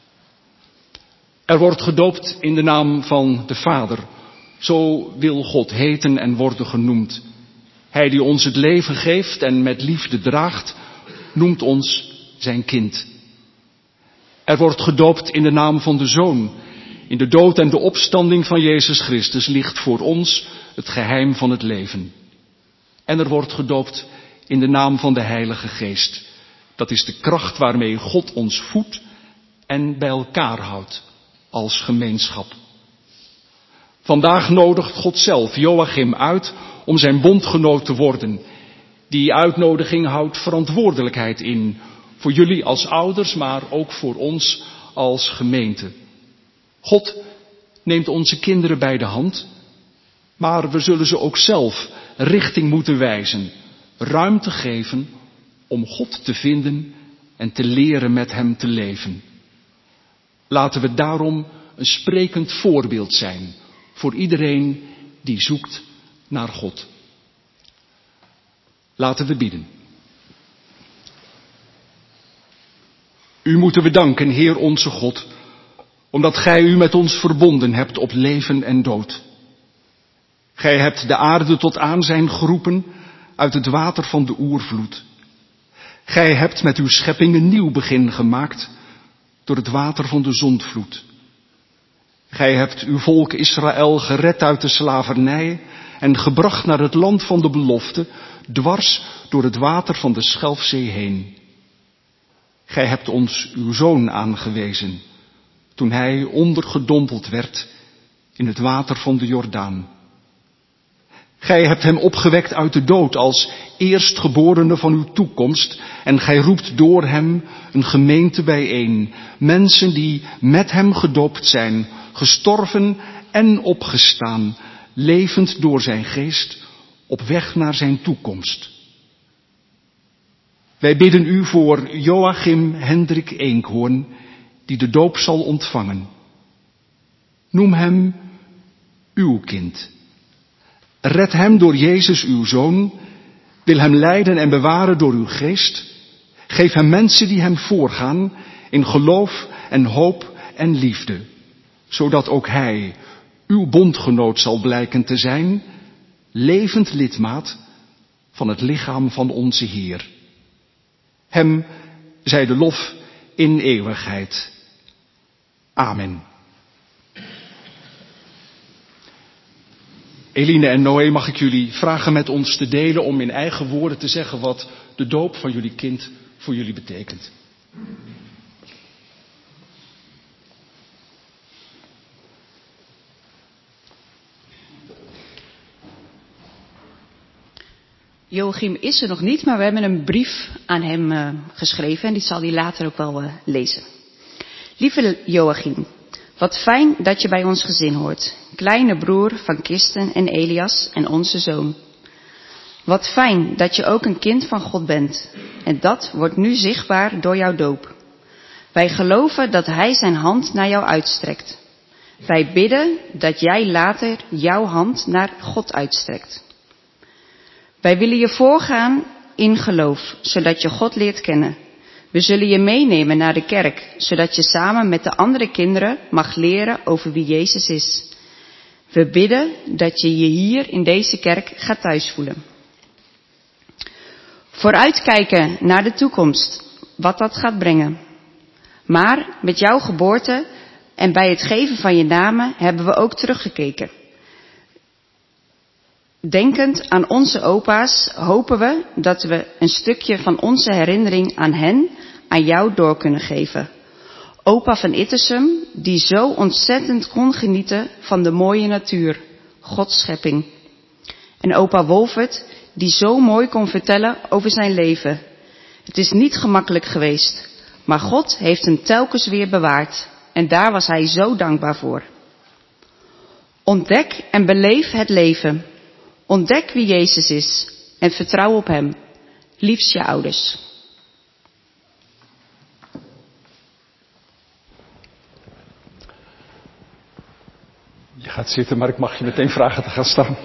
Er wordt gedoopt in de naam van de Vader, zo wil God heten en worden genoemd. Hij die ons het leven geeft en met liefde draagt, noemt ons zijn kind. Er wordt gedoopt in de naam van de Zoon. In de dood en de opstanding van Jezus Christus ligt voor ons het geheim van het leven. En er wordt gedoopt in de naam van de Heilige Geest. Dat is de kracht waarmee God ons voedt en bij elkaar houdt als gemeenschap. Vandaag nodigt God zelf Joachim uit om zijn bondgenoot te worden. Die uitnodiging houdt verantwoordelijkheid in. Voor jullie als ouders, maar ook voor ons als gemeente. God neemt onze kinderen bij de hand, maar we zullen ze ook zelf richting moeten wijzen. Ruimte geven om God te vinden en te leren met hem te leven. Laten we daarom een sprekend voorbeeld zijn voor iedereen die zoekt naar God. Laten we bidden. U moeten we danken, Heer onze God, omdat Gij u met ons verbonden hebt op leven en dood. Gij hebt de aarde tot aanzijn geroepen uit het water van de oervloed. Gij hebt met uw schepping een nieuw begin gemaakt door het water van de zondvloed. Gij hebt uw volk Israël gered uit de slavernij en gebracht naar het land van de belofte, dwars door het water van de Schelfzee heen. Gij hebt ons uw zoon aangewezen, toen hij ondergedompeld werd in het water van de Jordaan. Gij hebt hem opgewekt uit de dood als eerstgeborene van uw toekomst en gij roept door hem een gemeente bijeen. Mensen die met hem gedoopt zijn, gestorven en opgestaan, levend door zijn geest, op weg naar zijn toekomst. Wij bidden u voor Joachim Hendrik Eenkhoorn, die de doop zal ontvangen. Noem hem uw kind. Red hem door Jezus uw Zoon, wil hem leiden en bewaren door uw geest. Geef hem mensen die hem voorgaan in geloof en hoop en liefde, zodat ook hij uw bondgenoot zal blijken te zijn, levend lidmaat van het lichaam van onze Heer. Hem zij de lof in eeuwigheid. Amen. Eline en Noé, mag ik jullie vragen met ons te delen om in eigen woorden te zeggen wat de doop van jullie kind voor jullie betekent. Joachim is er nog niet, maar we hebben een brief aan hem uh, geschreven en die zal hij later ook wel uh, lezen. Lieve Joachim, wat fijn dat je bij ons gezin hoort. Kleine broer van Kirsten en Elias en onze zoon. Wat fijn dat je ook een kind van God bent. En dat wordt nu zichtbaar door jouw doop. Wij geloven dat hij zijn hand naar jou uitstrekt. Wij bidden dat jij later jouw hand naar God uitstrekt. Wij willen je voorgaan in geloof, zodat je God leert kennen. We zullen je meenemen naar de kerk, zodat je samen met de andere kinderen mag leren over wie Jezus is. We bidden dat je je hier in deze kerk gaat thuisvoelen. Vooruitkijken naar de toekomst, wat dat gaat brengen. Maar met jouw geboorte en bij het geven van je namen hebben we ook teruggekeken. Denkend aan onze opa's hopen we dat we een stukje van onze herinnering aan hen, aan jou door kunnen geven. Opa van Ittersum, die zo ontzettend kon genieten van de mooie natuur, Gods schepping. En opa Wolfert, die zo mooi kon vertellen over zijn leven. Het is niet gemakkelijk geweest, maar God heeft hem telkens weer bewaard. En daar was hij zo dankbaar voor. Ontdek en beleef het leven. Ontdek wie Jezus is en vertrouw op hem. Liefst je ouders. Je gaat zitten, maar ik mag je meteen vragen te gaan staan.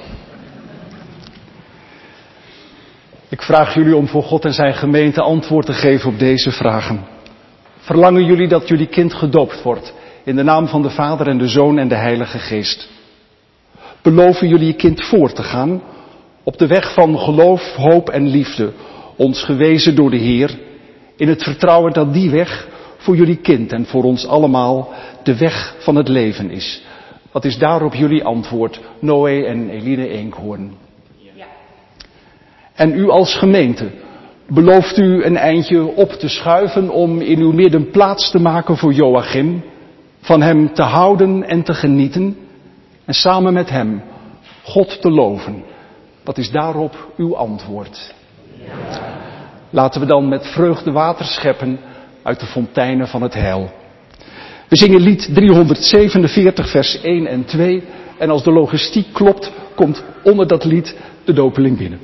Ik vraag jullie om voor God en zijn gemeente antwoord te geven op deze vragen. Verlangen jullie dat jullie kind gedoopt wordt in de naam van de Vader en de Zoon en de Heilige Geest? Beloven jullie je kind voor te gaan op de weg van geloof, hoop en liefde, ons gewezen door de Heer, in het vertrouwen dat die weg voor jullie kind en voor ons allemaal de weg van het leven is? Wat is daarop jullie antwoord, Noé en Eline Eenkhoorn? Ja. En u als gemeente, belooft u een eindje op te schuiven om in uw midden plaats te maken voor Joachim, van hem te houden en te genieten en samen met hem God te loven? Wat is daarop uw antwoord? Ja. Laten we dan met vreugde water scheppen uit de fonteinen van het heil. We zingen lied driehonderdzevenenveertig vers één en twee en als de logistiek klopt, komt onder dat lied de dopeling binnen.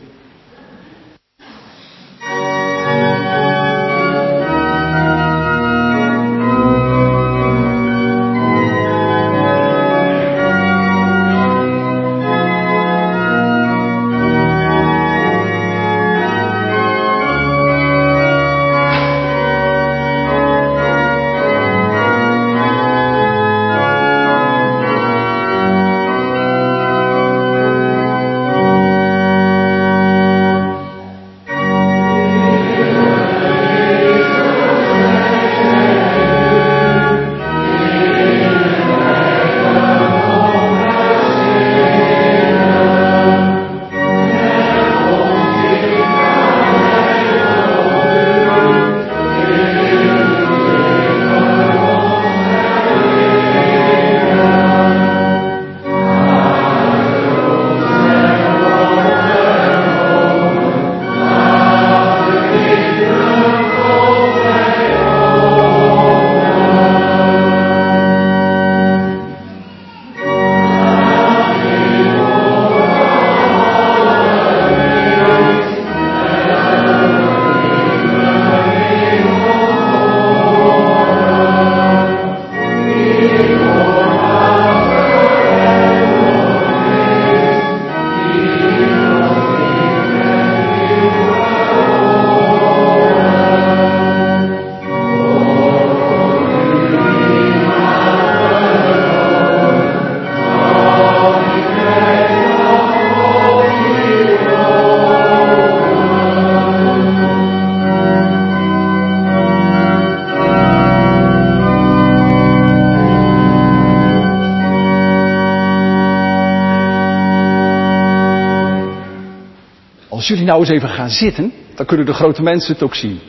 Als jullie nou eens even gaan zitten, dan kunnen de grote mensen het ook zien.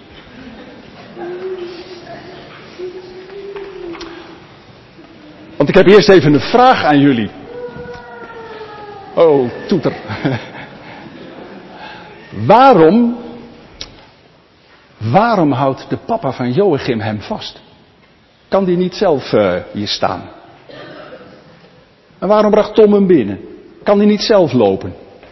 Want ik heb eerst even een vraag aan jullie. Oh, toeter. Waarom, waarom houdt de papa van Joachim hem vast? Kan die niet zelf uh, hier staan? En waarom bracht Tom hem binnen? Kan die niet zelf lopen?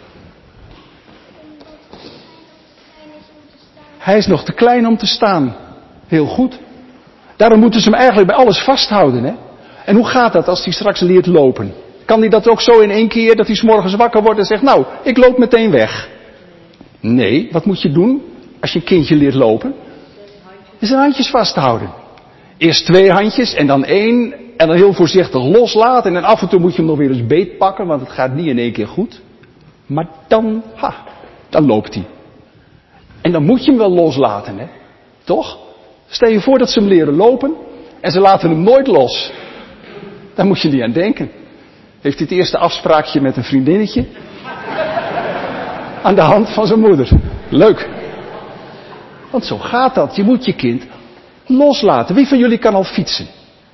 Hij is nog te klein om te staan. Heel goed. Daarom moeten ze hem eigenlijk bij alles vasthouden, hè? En hoe gaat dat als hij straks leert lopen? Kan hij dat ook zo in één keer, dat hij 's morgens wakker wordt en zegt, nou, ik loop meteen weg? Nee, wat moet je doen als je een kindje leert lopen? Is zijn handjes vasthouden. Eerst twee handjes en dan één en dan heel voorzichtig loslaten. En af en toe moet je hem nog weer eens beet pakken, want het gaat niet in één keer goed. Maar dan, ha, dan loopt hij. En dan moet je hem wel loslaten, hè? Toch? Stel je voor dat ze hem leren lopen en ze laten hem nooit los. Daar moet je niet aan denken. Heeft hij het eerste afspraakje met een vriendinnetje? Aan de hand van zijn moeder. Leuk. Want zo gaat dat. Je moet je kind loslaten. Wie van jullie kan al fietsen?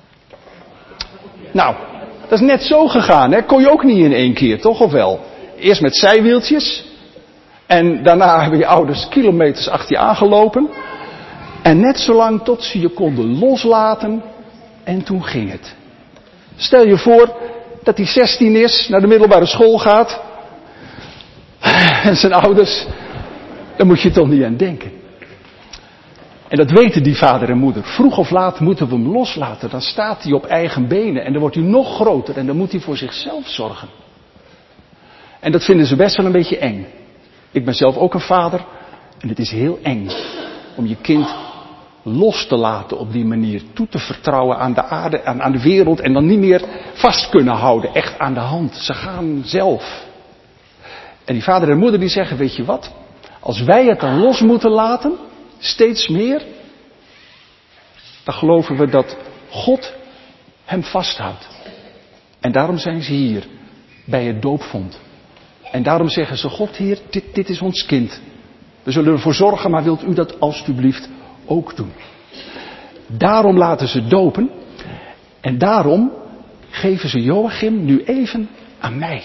Nou, dat is net zo gegaan, hè? Kon je ook niet in één keer, toch? Of wel? Eerst met zijwieltjes. En daarna hebben je ouders kilometers achter je aangelopen. En net zolang tot ze je konden loslaten. En toen ging het. Stel je voor dat hij zestien is, naar de middelbare school gaat. En zijn ouders, daar moet je toch niet aan denken. En dat weten die vader en moeder. Vroeg of laat moeten we hem loslaten. Dan staat hij op eigen benen. En dan wordt hij nog groter. En dan moet hij voor zichzelf zorgen. En dat vinden ze best wel een beetje eng. Ik ben zelf ook een vader. En het is heel eng om je kind los te laten op die manier. Toe te vertrouwen aan de aarde, aan, aan de wereld. En dan niet meer vast kunnen houden. Echt aan de hand. Ze gaan zelf. En die vader en moeder die zeggen, weet je wat? Als wij het dan los moeten laten, steeds meer, dan geloven we dat God hem vasthoudt. En daarom zijn ze hier, bij het doopvont. En daarom zeggen ze, God Heer, dit, dit is ons kind. We zullen ervoor zorgen, maar wilt u dat alstublieft ook doen? Daarom laten ze dopen. En daarom geven ze Joachim nu even aan mij.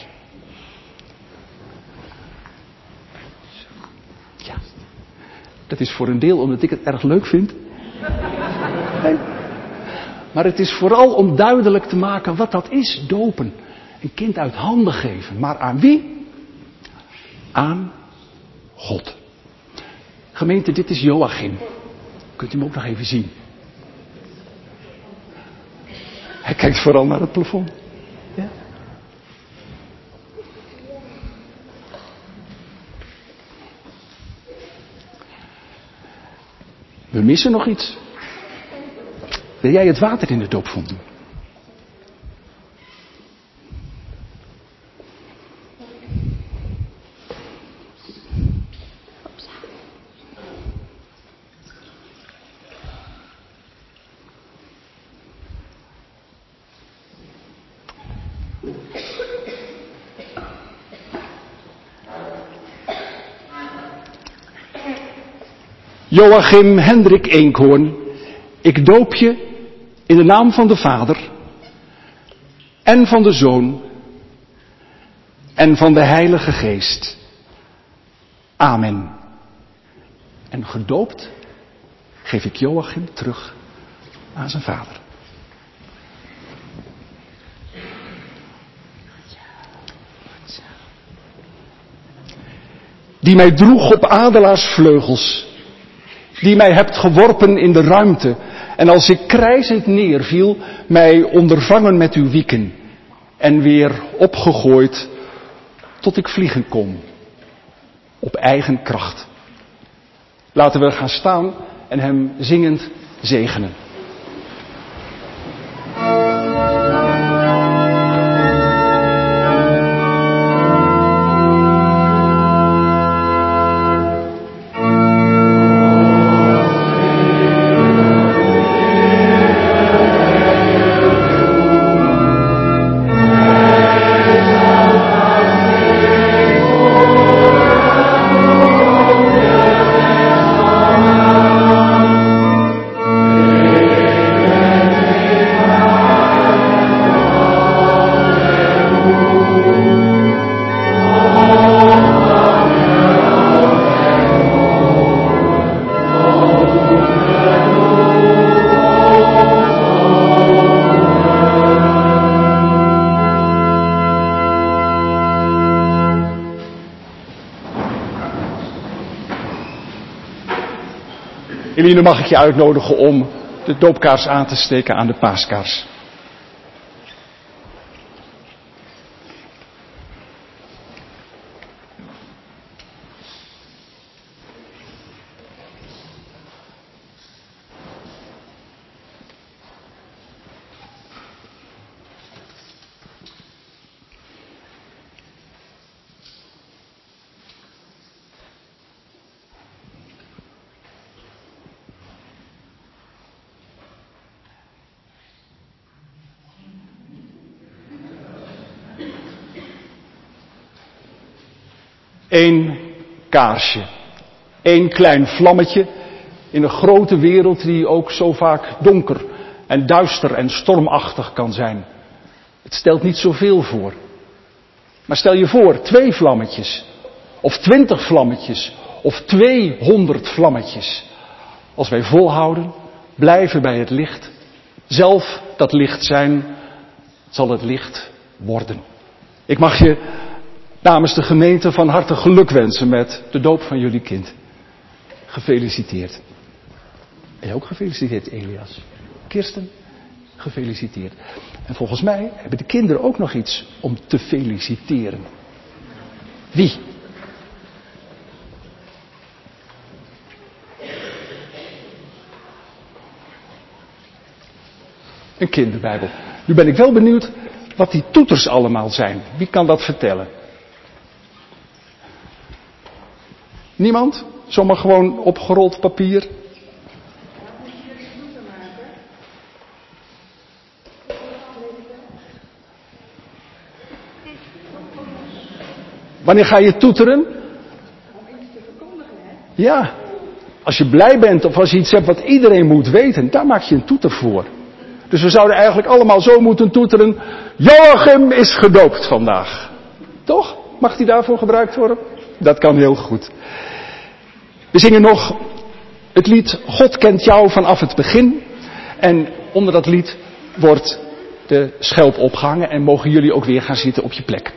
Ja, dat is voor een deel omdat ik het erg leuk vind. Nee. Maar het is vooral om duidelijk te maken wat dat is, dopen. Een kind uit handen geven. Maar aan wie? Aan God. Gemeente, dit is Joachim. Kunt u hem ook nog even zien? Hij kijkt vooral naar het plafond. Ja. We missen nog iets. Wil jij het water in de doopvont doen? Joachim Hendrik Eenkhoorn, ik doop je in de naam van de Vader en van de Zoon en van de Heilige Geest. Amen. En gedoopt geef ik Joachim terug aan zijn vader. Die mij droeg op adelaarsvleugels, die mij hebt geworpen in de ruimte, en als ik krijzend neerviel, mij ondervangen met uw wieken, en weer opgegooid, tot ik vliegen kon, op eigen kracht. Laten we gaan staan en hem zingend zegenen. Eline, mag ik je uitnodigen om de doopkaars aan te steken aan de paaskaars. één kaarsje. Eén klein vlammetje in een grote wereld die ook zo vaak donker en duister en stormachtig kan zijn. Het stelt niet zoveel voor. Maar stel je voor, twee vlammetjes, of twintig vlammetjes, of tweehonderd vlammetjes. Als wij volhouden, blijven bij het licht, zelf dat licht zijn, zal het licht worden. Ik mag je namens de gemeente van harte geluk wensen met de doop van jullie kind. Gefeliciteerd. En ook gefeliciteerd, Elias. Kirsten, gefeliciteerd. En volgens mij hebben de kinderen ook nog iets om te feliciteren. Wie? Een kinderbijbel. Nu ben ik wel benieuwd wat die toeters allemaal zijn. Wie kan dat vertellen? Niemand? Zomaar gewoon opgerold papier? Wanneer ga je toeteren? Om iets te verkondigen, hè? Ja. Als je blij bent of als je iets hebt wat iedereen moet weten, daar maak je een toeter voor. Dus we zouden eigenlijk allemaal zo moeten toeteren. Joachim is gedoopt vandaag. Toch? Mag die daarvoor gebruikt worden? Dat kan heel goed. We zingen nog het lied God kent jou vanaf het begin. En onder dat lied wordt de schelp opgehangen en mogen jullie ook weer gaan zitten op je plek.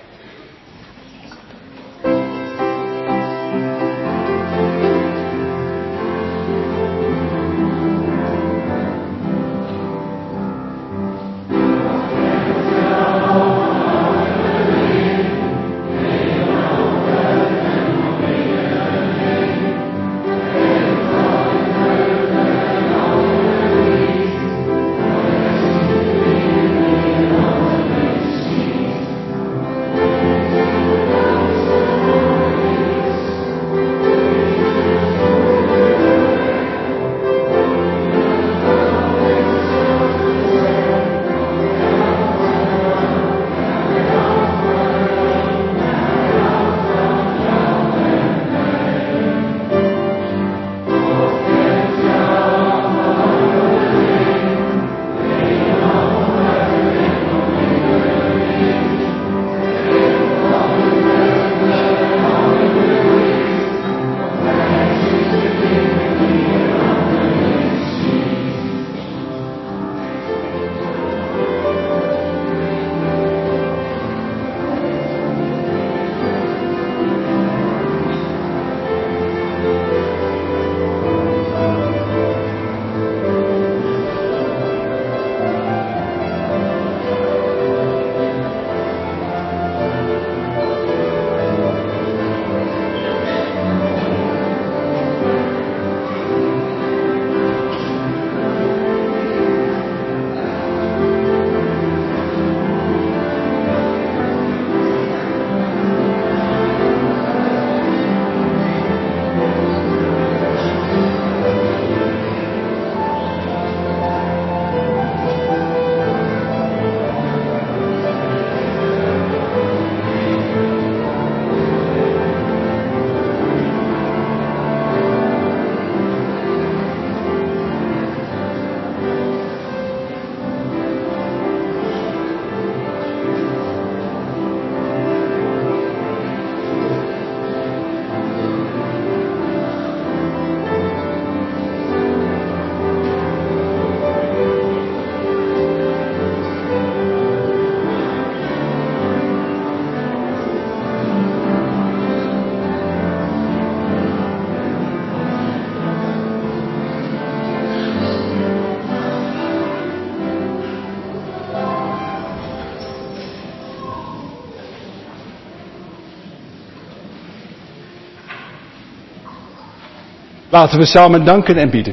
Laten we samen danken en bieden.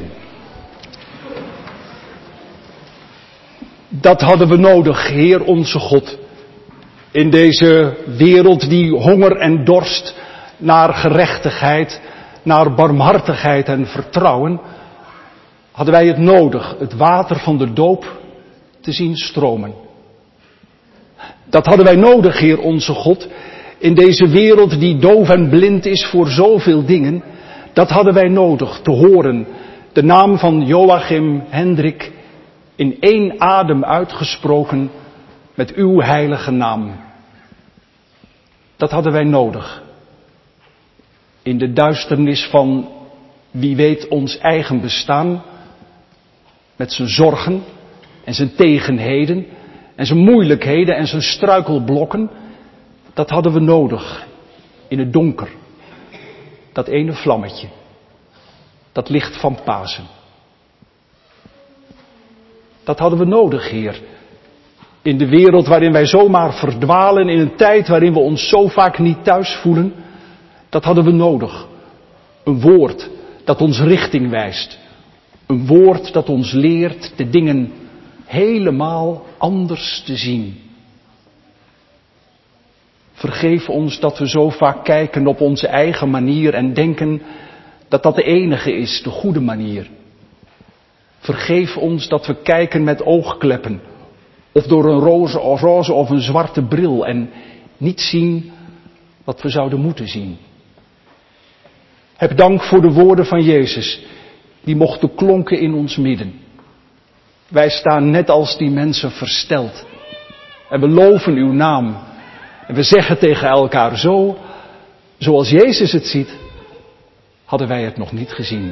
Dat hadden we nodig, Heer onze God. In deze wereld die honger en dorst naar gerechtigheid, naar barmhartigheid en vertrouwen, hadden wij het nodig, het water van de doop te zien stromen. Dat hadden wij nodig, Heer onze God, in deze wereld die doof en blind is voor zoveel dingen, dat hadden wij nodig te horen. De naam van Joachim Hendrik in één adem uitgesproken met uw heilige naam. Dat hadden wij nodig. In de duisternis van, wie weet, ons eigen bestaan, met zijn zorgen en zijn tegenheden en zijn moeilijkheden en zijn struikelblokken, dat hadden we nodig in het donker. Dat ene vlammetje, dat licht van Pasen. Dat hadden we nodig, Heer, in de wereld waarin wij zomaar verdwalen, in een tijd waarin we ons zo vaak niet thuis voelen. Dat hadden we nodig. Een woord dat ons richting wijst. Een woord dat ons leert de dingen helemaal anders te zien. Vergeef ons dat we zo vaak kijken op onze eigen manier en denken dat dat de enige is, de goede manier. Vergeef ons dat we kijken met oogkleppen of door een roze of, roze of een zwarte bril en niet zien wat we zouden moeten zien. Heb dank voor de woorden van Jezus, die mochten klonken in ons midden. Wij staan net als die mensen versteld en we loven uw naam. En we zeggen tegen elkaar zo, zoals Jezus het ziet, hadden wij het nog niet gezien.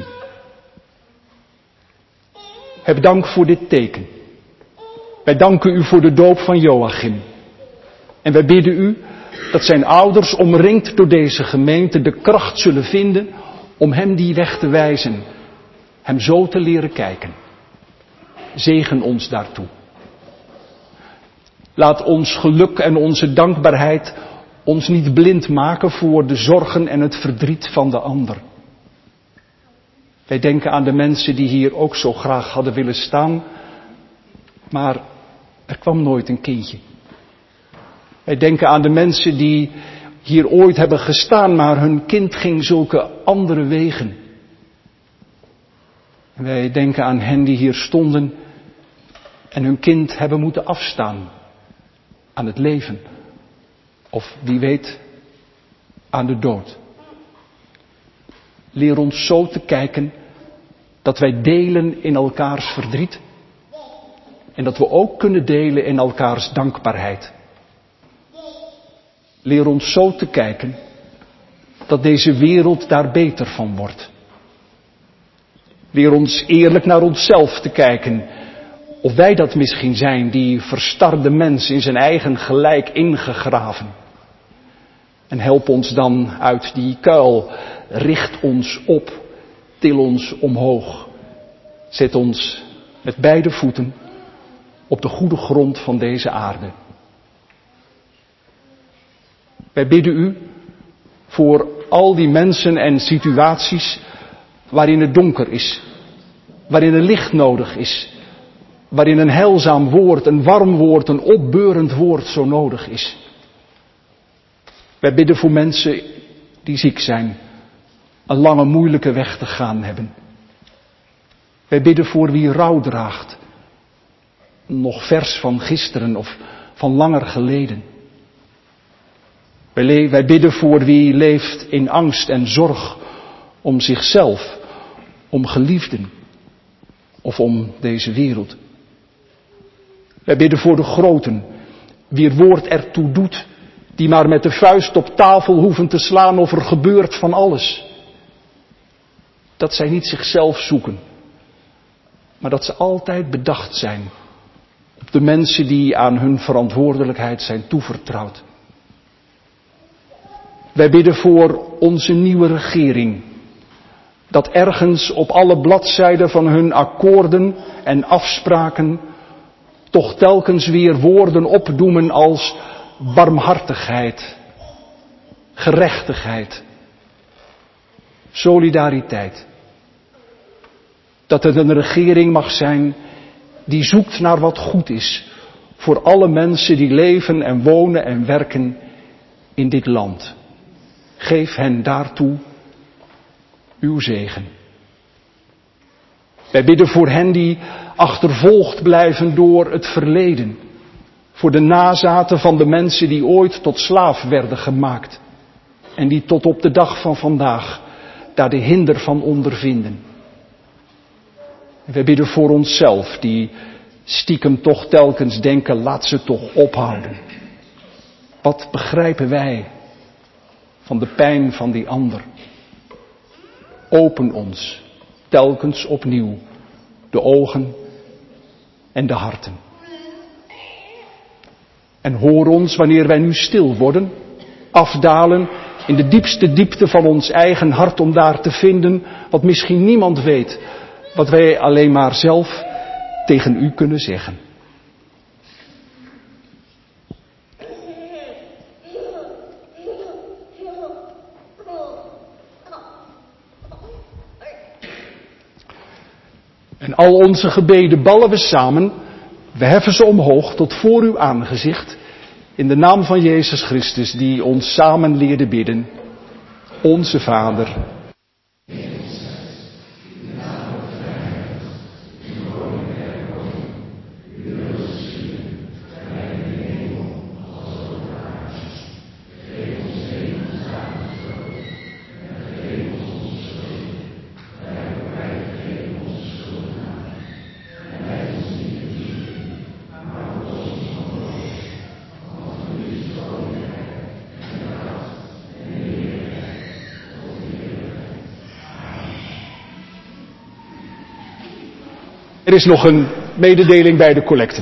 Heb dank voor dit teken. Wij danken u voor de doop van Joachim. En wij bidden u dat zijn ouders, omringd door deze gemeente, de kracht zullen vinden om hem die weg te wijzen. Hem zo te leren kijken. Zegen ons daartoe. Laat ons geluk en onze dankbaarheid ons niet blind maken voor de zorgen en het verdriet van de ander. Wij denken aan de mensen die hier ook zo graag hadden willen staan, maar er kwam nooit een kindje. Wij denken aan de mensen die hier ooit hebben gestaan, maar hun kind ging zulke andere wegen. En wij denken aan hen die hier stonden en hun kind hebben moeten afstaan aan het leven. Of wie weet aan de dood. Leer ons zo te kijken dat wij delen in elkaars verdriet. En dat we ook kunnen delen in elkaars dankbaarheid. Leer ons zo te kijken dat deze wereld daar beter van wordt. Leer ons eerlijk naar onszelf te kijken. Of wij dat misschien zijn, die verstarde mens in zijn eigen gelijk ingegraven. En help ons dan uit die kuil. Richt ons op. Til ons omhoog. Zet ons met beide voeten op de goede grond van deze aarde. Wij bidden u voor al die mensen en situaties waarin het donker is. Waarin er licht nodig is. Waarin een heilzaam woord, een warm woord, een opbeurend woord zo nodig is. Wij bidden voor mensen die ziek zijn, een lange moeilijke weg te gaan hebben. Wij bidden voor wie rouw draagt, nog vers van gisteren of van langer geleden. Wij, le- wij bidden voor wie leeft in angst en zorg om zichzelf, om geliefden of om deze wereld. Wij bidden voor de groten, wie het woord ertoe doet, die maar met de vuist op tafel hoeven te slaan of er gebeurt van alles. Dat zij niet zichzelf zoeken, maar dat ze altijd bedacht zijn op de mensen die aan hun verantwoordelijkheid zijn toevertrouwd. Wij bidden voor onze nieuwe regering, dat ergens op alle bladzijden van hun akkoorden en afspraken toch telkens weer woorden opdoemen als barmhartigheid, gerechtigheid, solidariteit. Dat het een regering mag zijn die zoekt naar wat goed is voor alle mensen die leven en wonen en werken in dit land. Geef hen daartoe uw zegen. Wij bidden voor hen die achtervolgd blijven door het verleden. Voor de nazaten van de mensen die ooit tot slaaf werden gemaakt. En die tot op de dag van vandaag daar de hinder van ondervinden. En we bidden voor onszelf die stiekem toch telkens denken, laat ze toch ophouden. Wat begrijpen wij van de pijn van die ander? Open ons telkens opnieuw de ogen en de harten. En hoor ons wanneer wij nu stil worden, afdalen in de diepste diepte van ons eigen hart om daar te vinden wat misschien niemand weet, wat wij alleen maar zelf tegen u kunnen zeggen. En al onze gebeden ballen we samen, we heffen ze omhoog tot voor uw aangezicht, in de naam van Jezus Christus, die ons samen leerde bidden. Onze Vader. Er is nog een mededeling bij de collecten.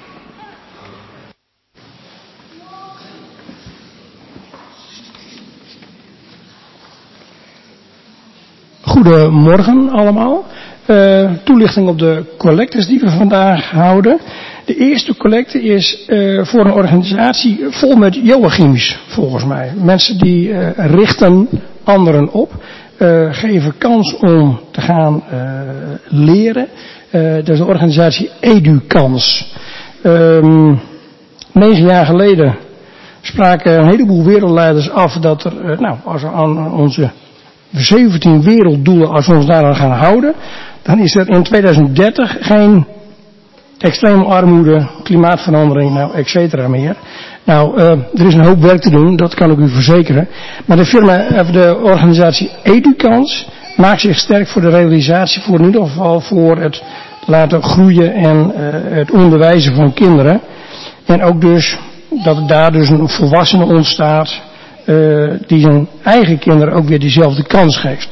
Goedemorgen allemaal. Uh, toelichting op de collectes die we vandaag houden. De eerste collecte is uh, voor een organisatie vol met Joachims, volgens mij. Mensen die uh, richten anderen op. Uh, geven kans om te gaan uh, leren. Uh, dat is de organisatie Edukans. Um, negen jaar geleden spraken een heleboel wereldleiders af dat er, uh, nou, als we aan onze zeventien werelddoelen, als we ons daaraan gaan houden, dan is er in tweeduizend dertig geen extreme armoede, klimaatverandering, nou, et cetera meer. Nou, uh, er is een hoop werk te doen, dat kan ik u verzekeren. Maar de firma, of de organisatie Edukans maakt zich sterk voor de realisatie, voor in ieder geval voor het laten groeien en uh, het onderwijzen van kinderen. En ook dus, dat er daar dus een volwassene ontstaat, uh, die zijn eigen kinderen ook weer diezelfde kans geeft.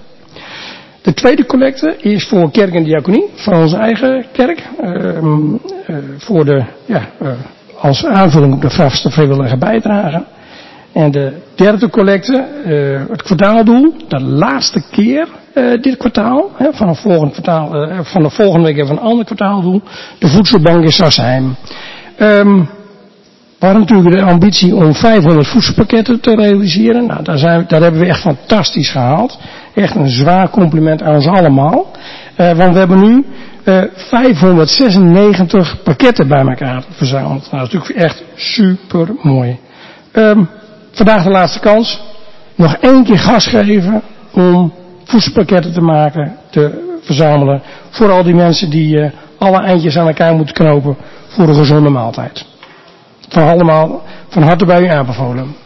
De tweede collecte is voor kerk en diaconie, van onze eigen kerk. Uh, uh, voor de, ja, uh, als aanvulling op de vaste vrijwillige bijdrage. En de derde collecte, uh, het kwartaaldoel, de laatste keer uh, dit kwartaal. Hè, van, een volgend kwartaal uh, van de volgende week even een ander kwartaaldoel. De voedselbank in Sarsheim. Um, we hadden natuurlijk de ambitie om vijfhonderd voedselpakketten te realiseren. Nou, daar, zijn we, daar hebben we echt fantastisch gehaald. Echt een zwaar compliment aan ons allemaal. Uh, want we hebben nu uh, vijfhonderdzesennegentig pakketten bij elkaar verzameld. Nou, dat is natuurlijk echt super mooi. Um, vandaag de laatste kans. Nog één keer gas geven om voedselpakketten te maken, te verzamelen. Voor al die mensen die uh, alle eindjes aan elkaar moeten knopen voor een gezonde maaltijd. Van allemaal van harte bij u aanbevolen.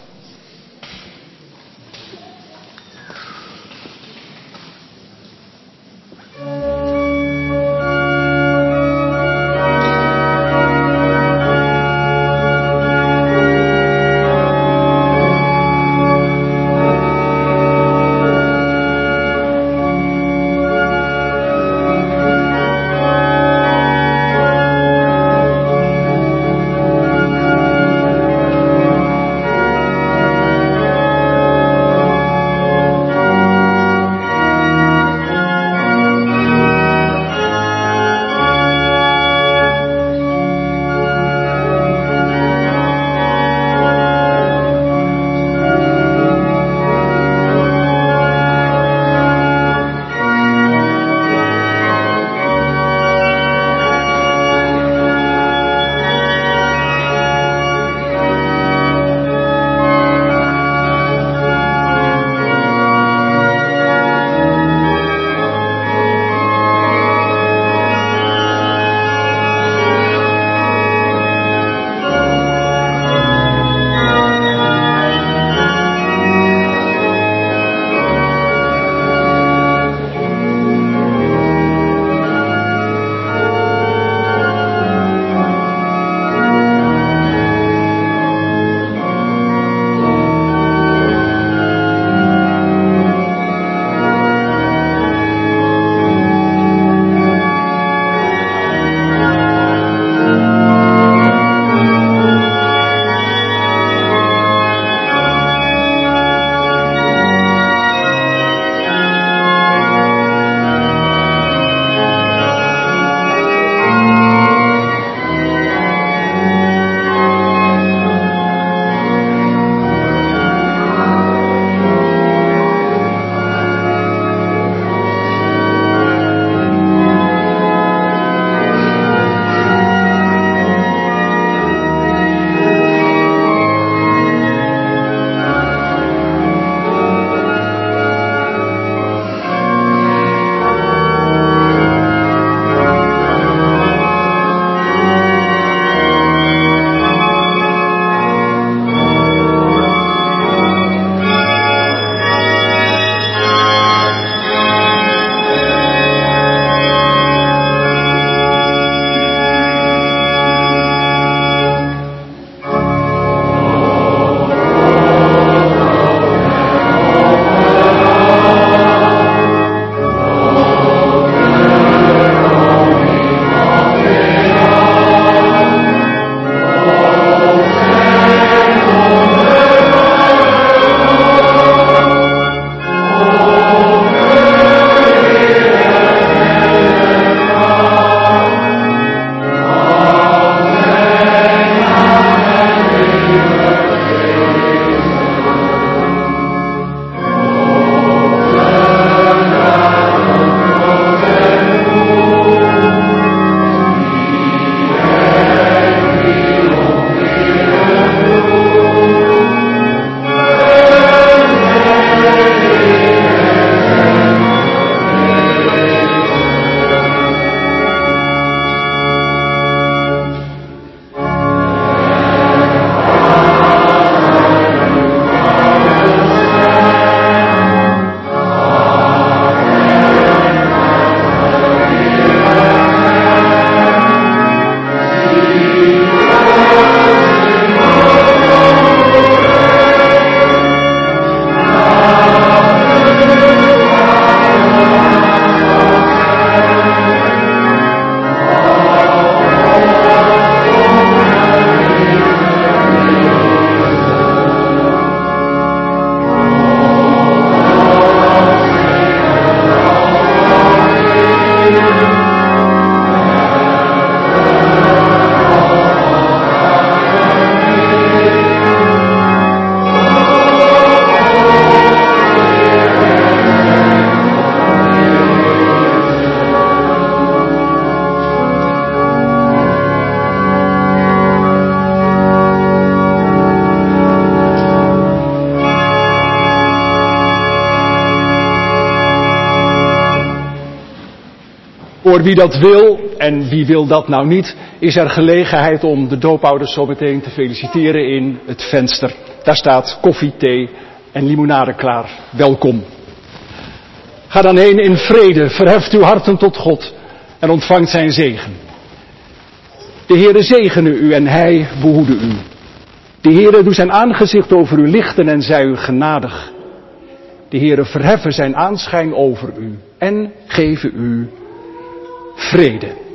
Voor wie dat wil, en wie wil dat nou niet, is er gelegenheid om de doopouders zo meteen te feliciteren in het venster. Daar staat koffie, thee en limonade klaar. Welkom. Ga dan heen in vrede, verheft uw harten tot God en ontvangt zijn zegen. De Heere zegene u en hij behoede u. De Heere doe zijn aangezicht over u lichten en zij u genadig. De Heere verheffen zijn aanschijn over u en geven u vrede.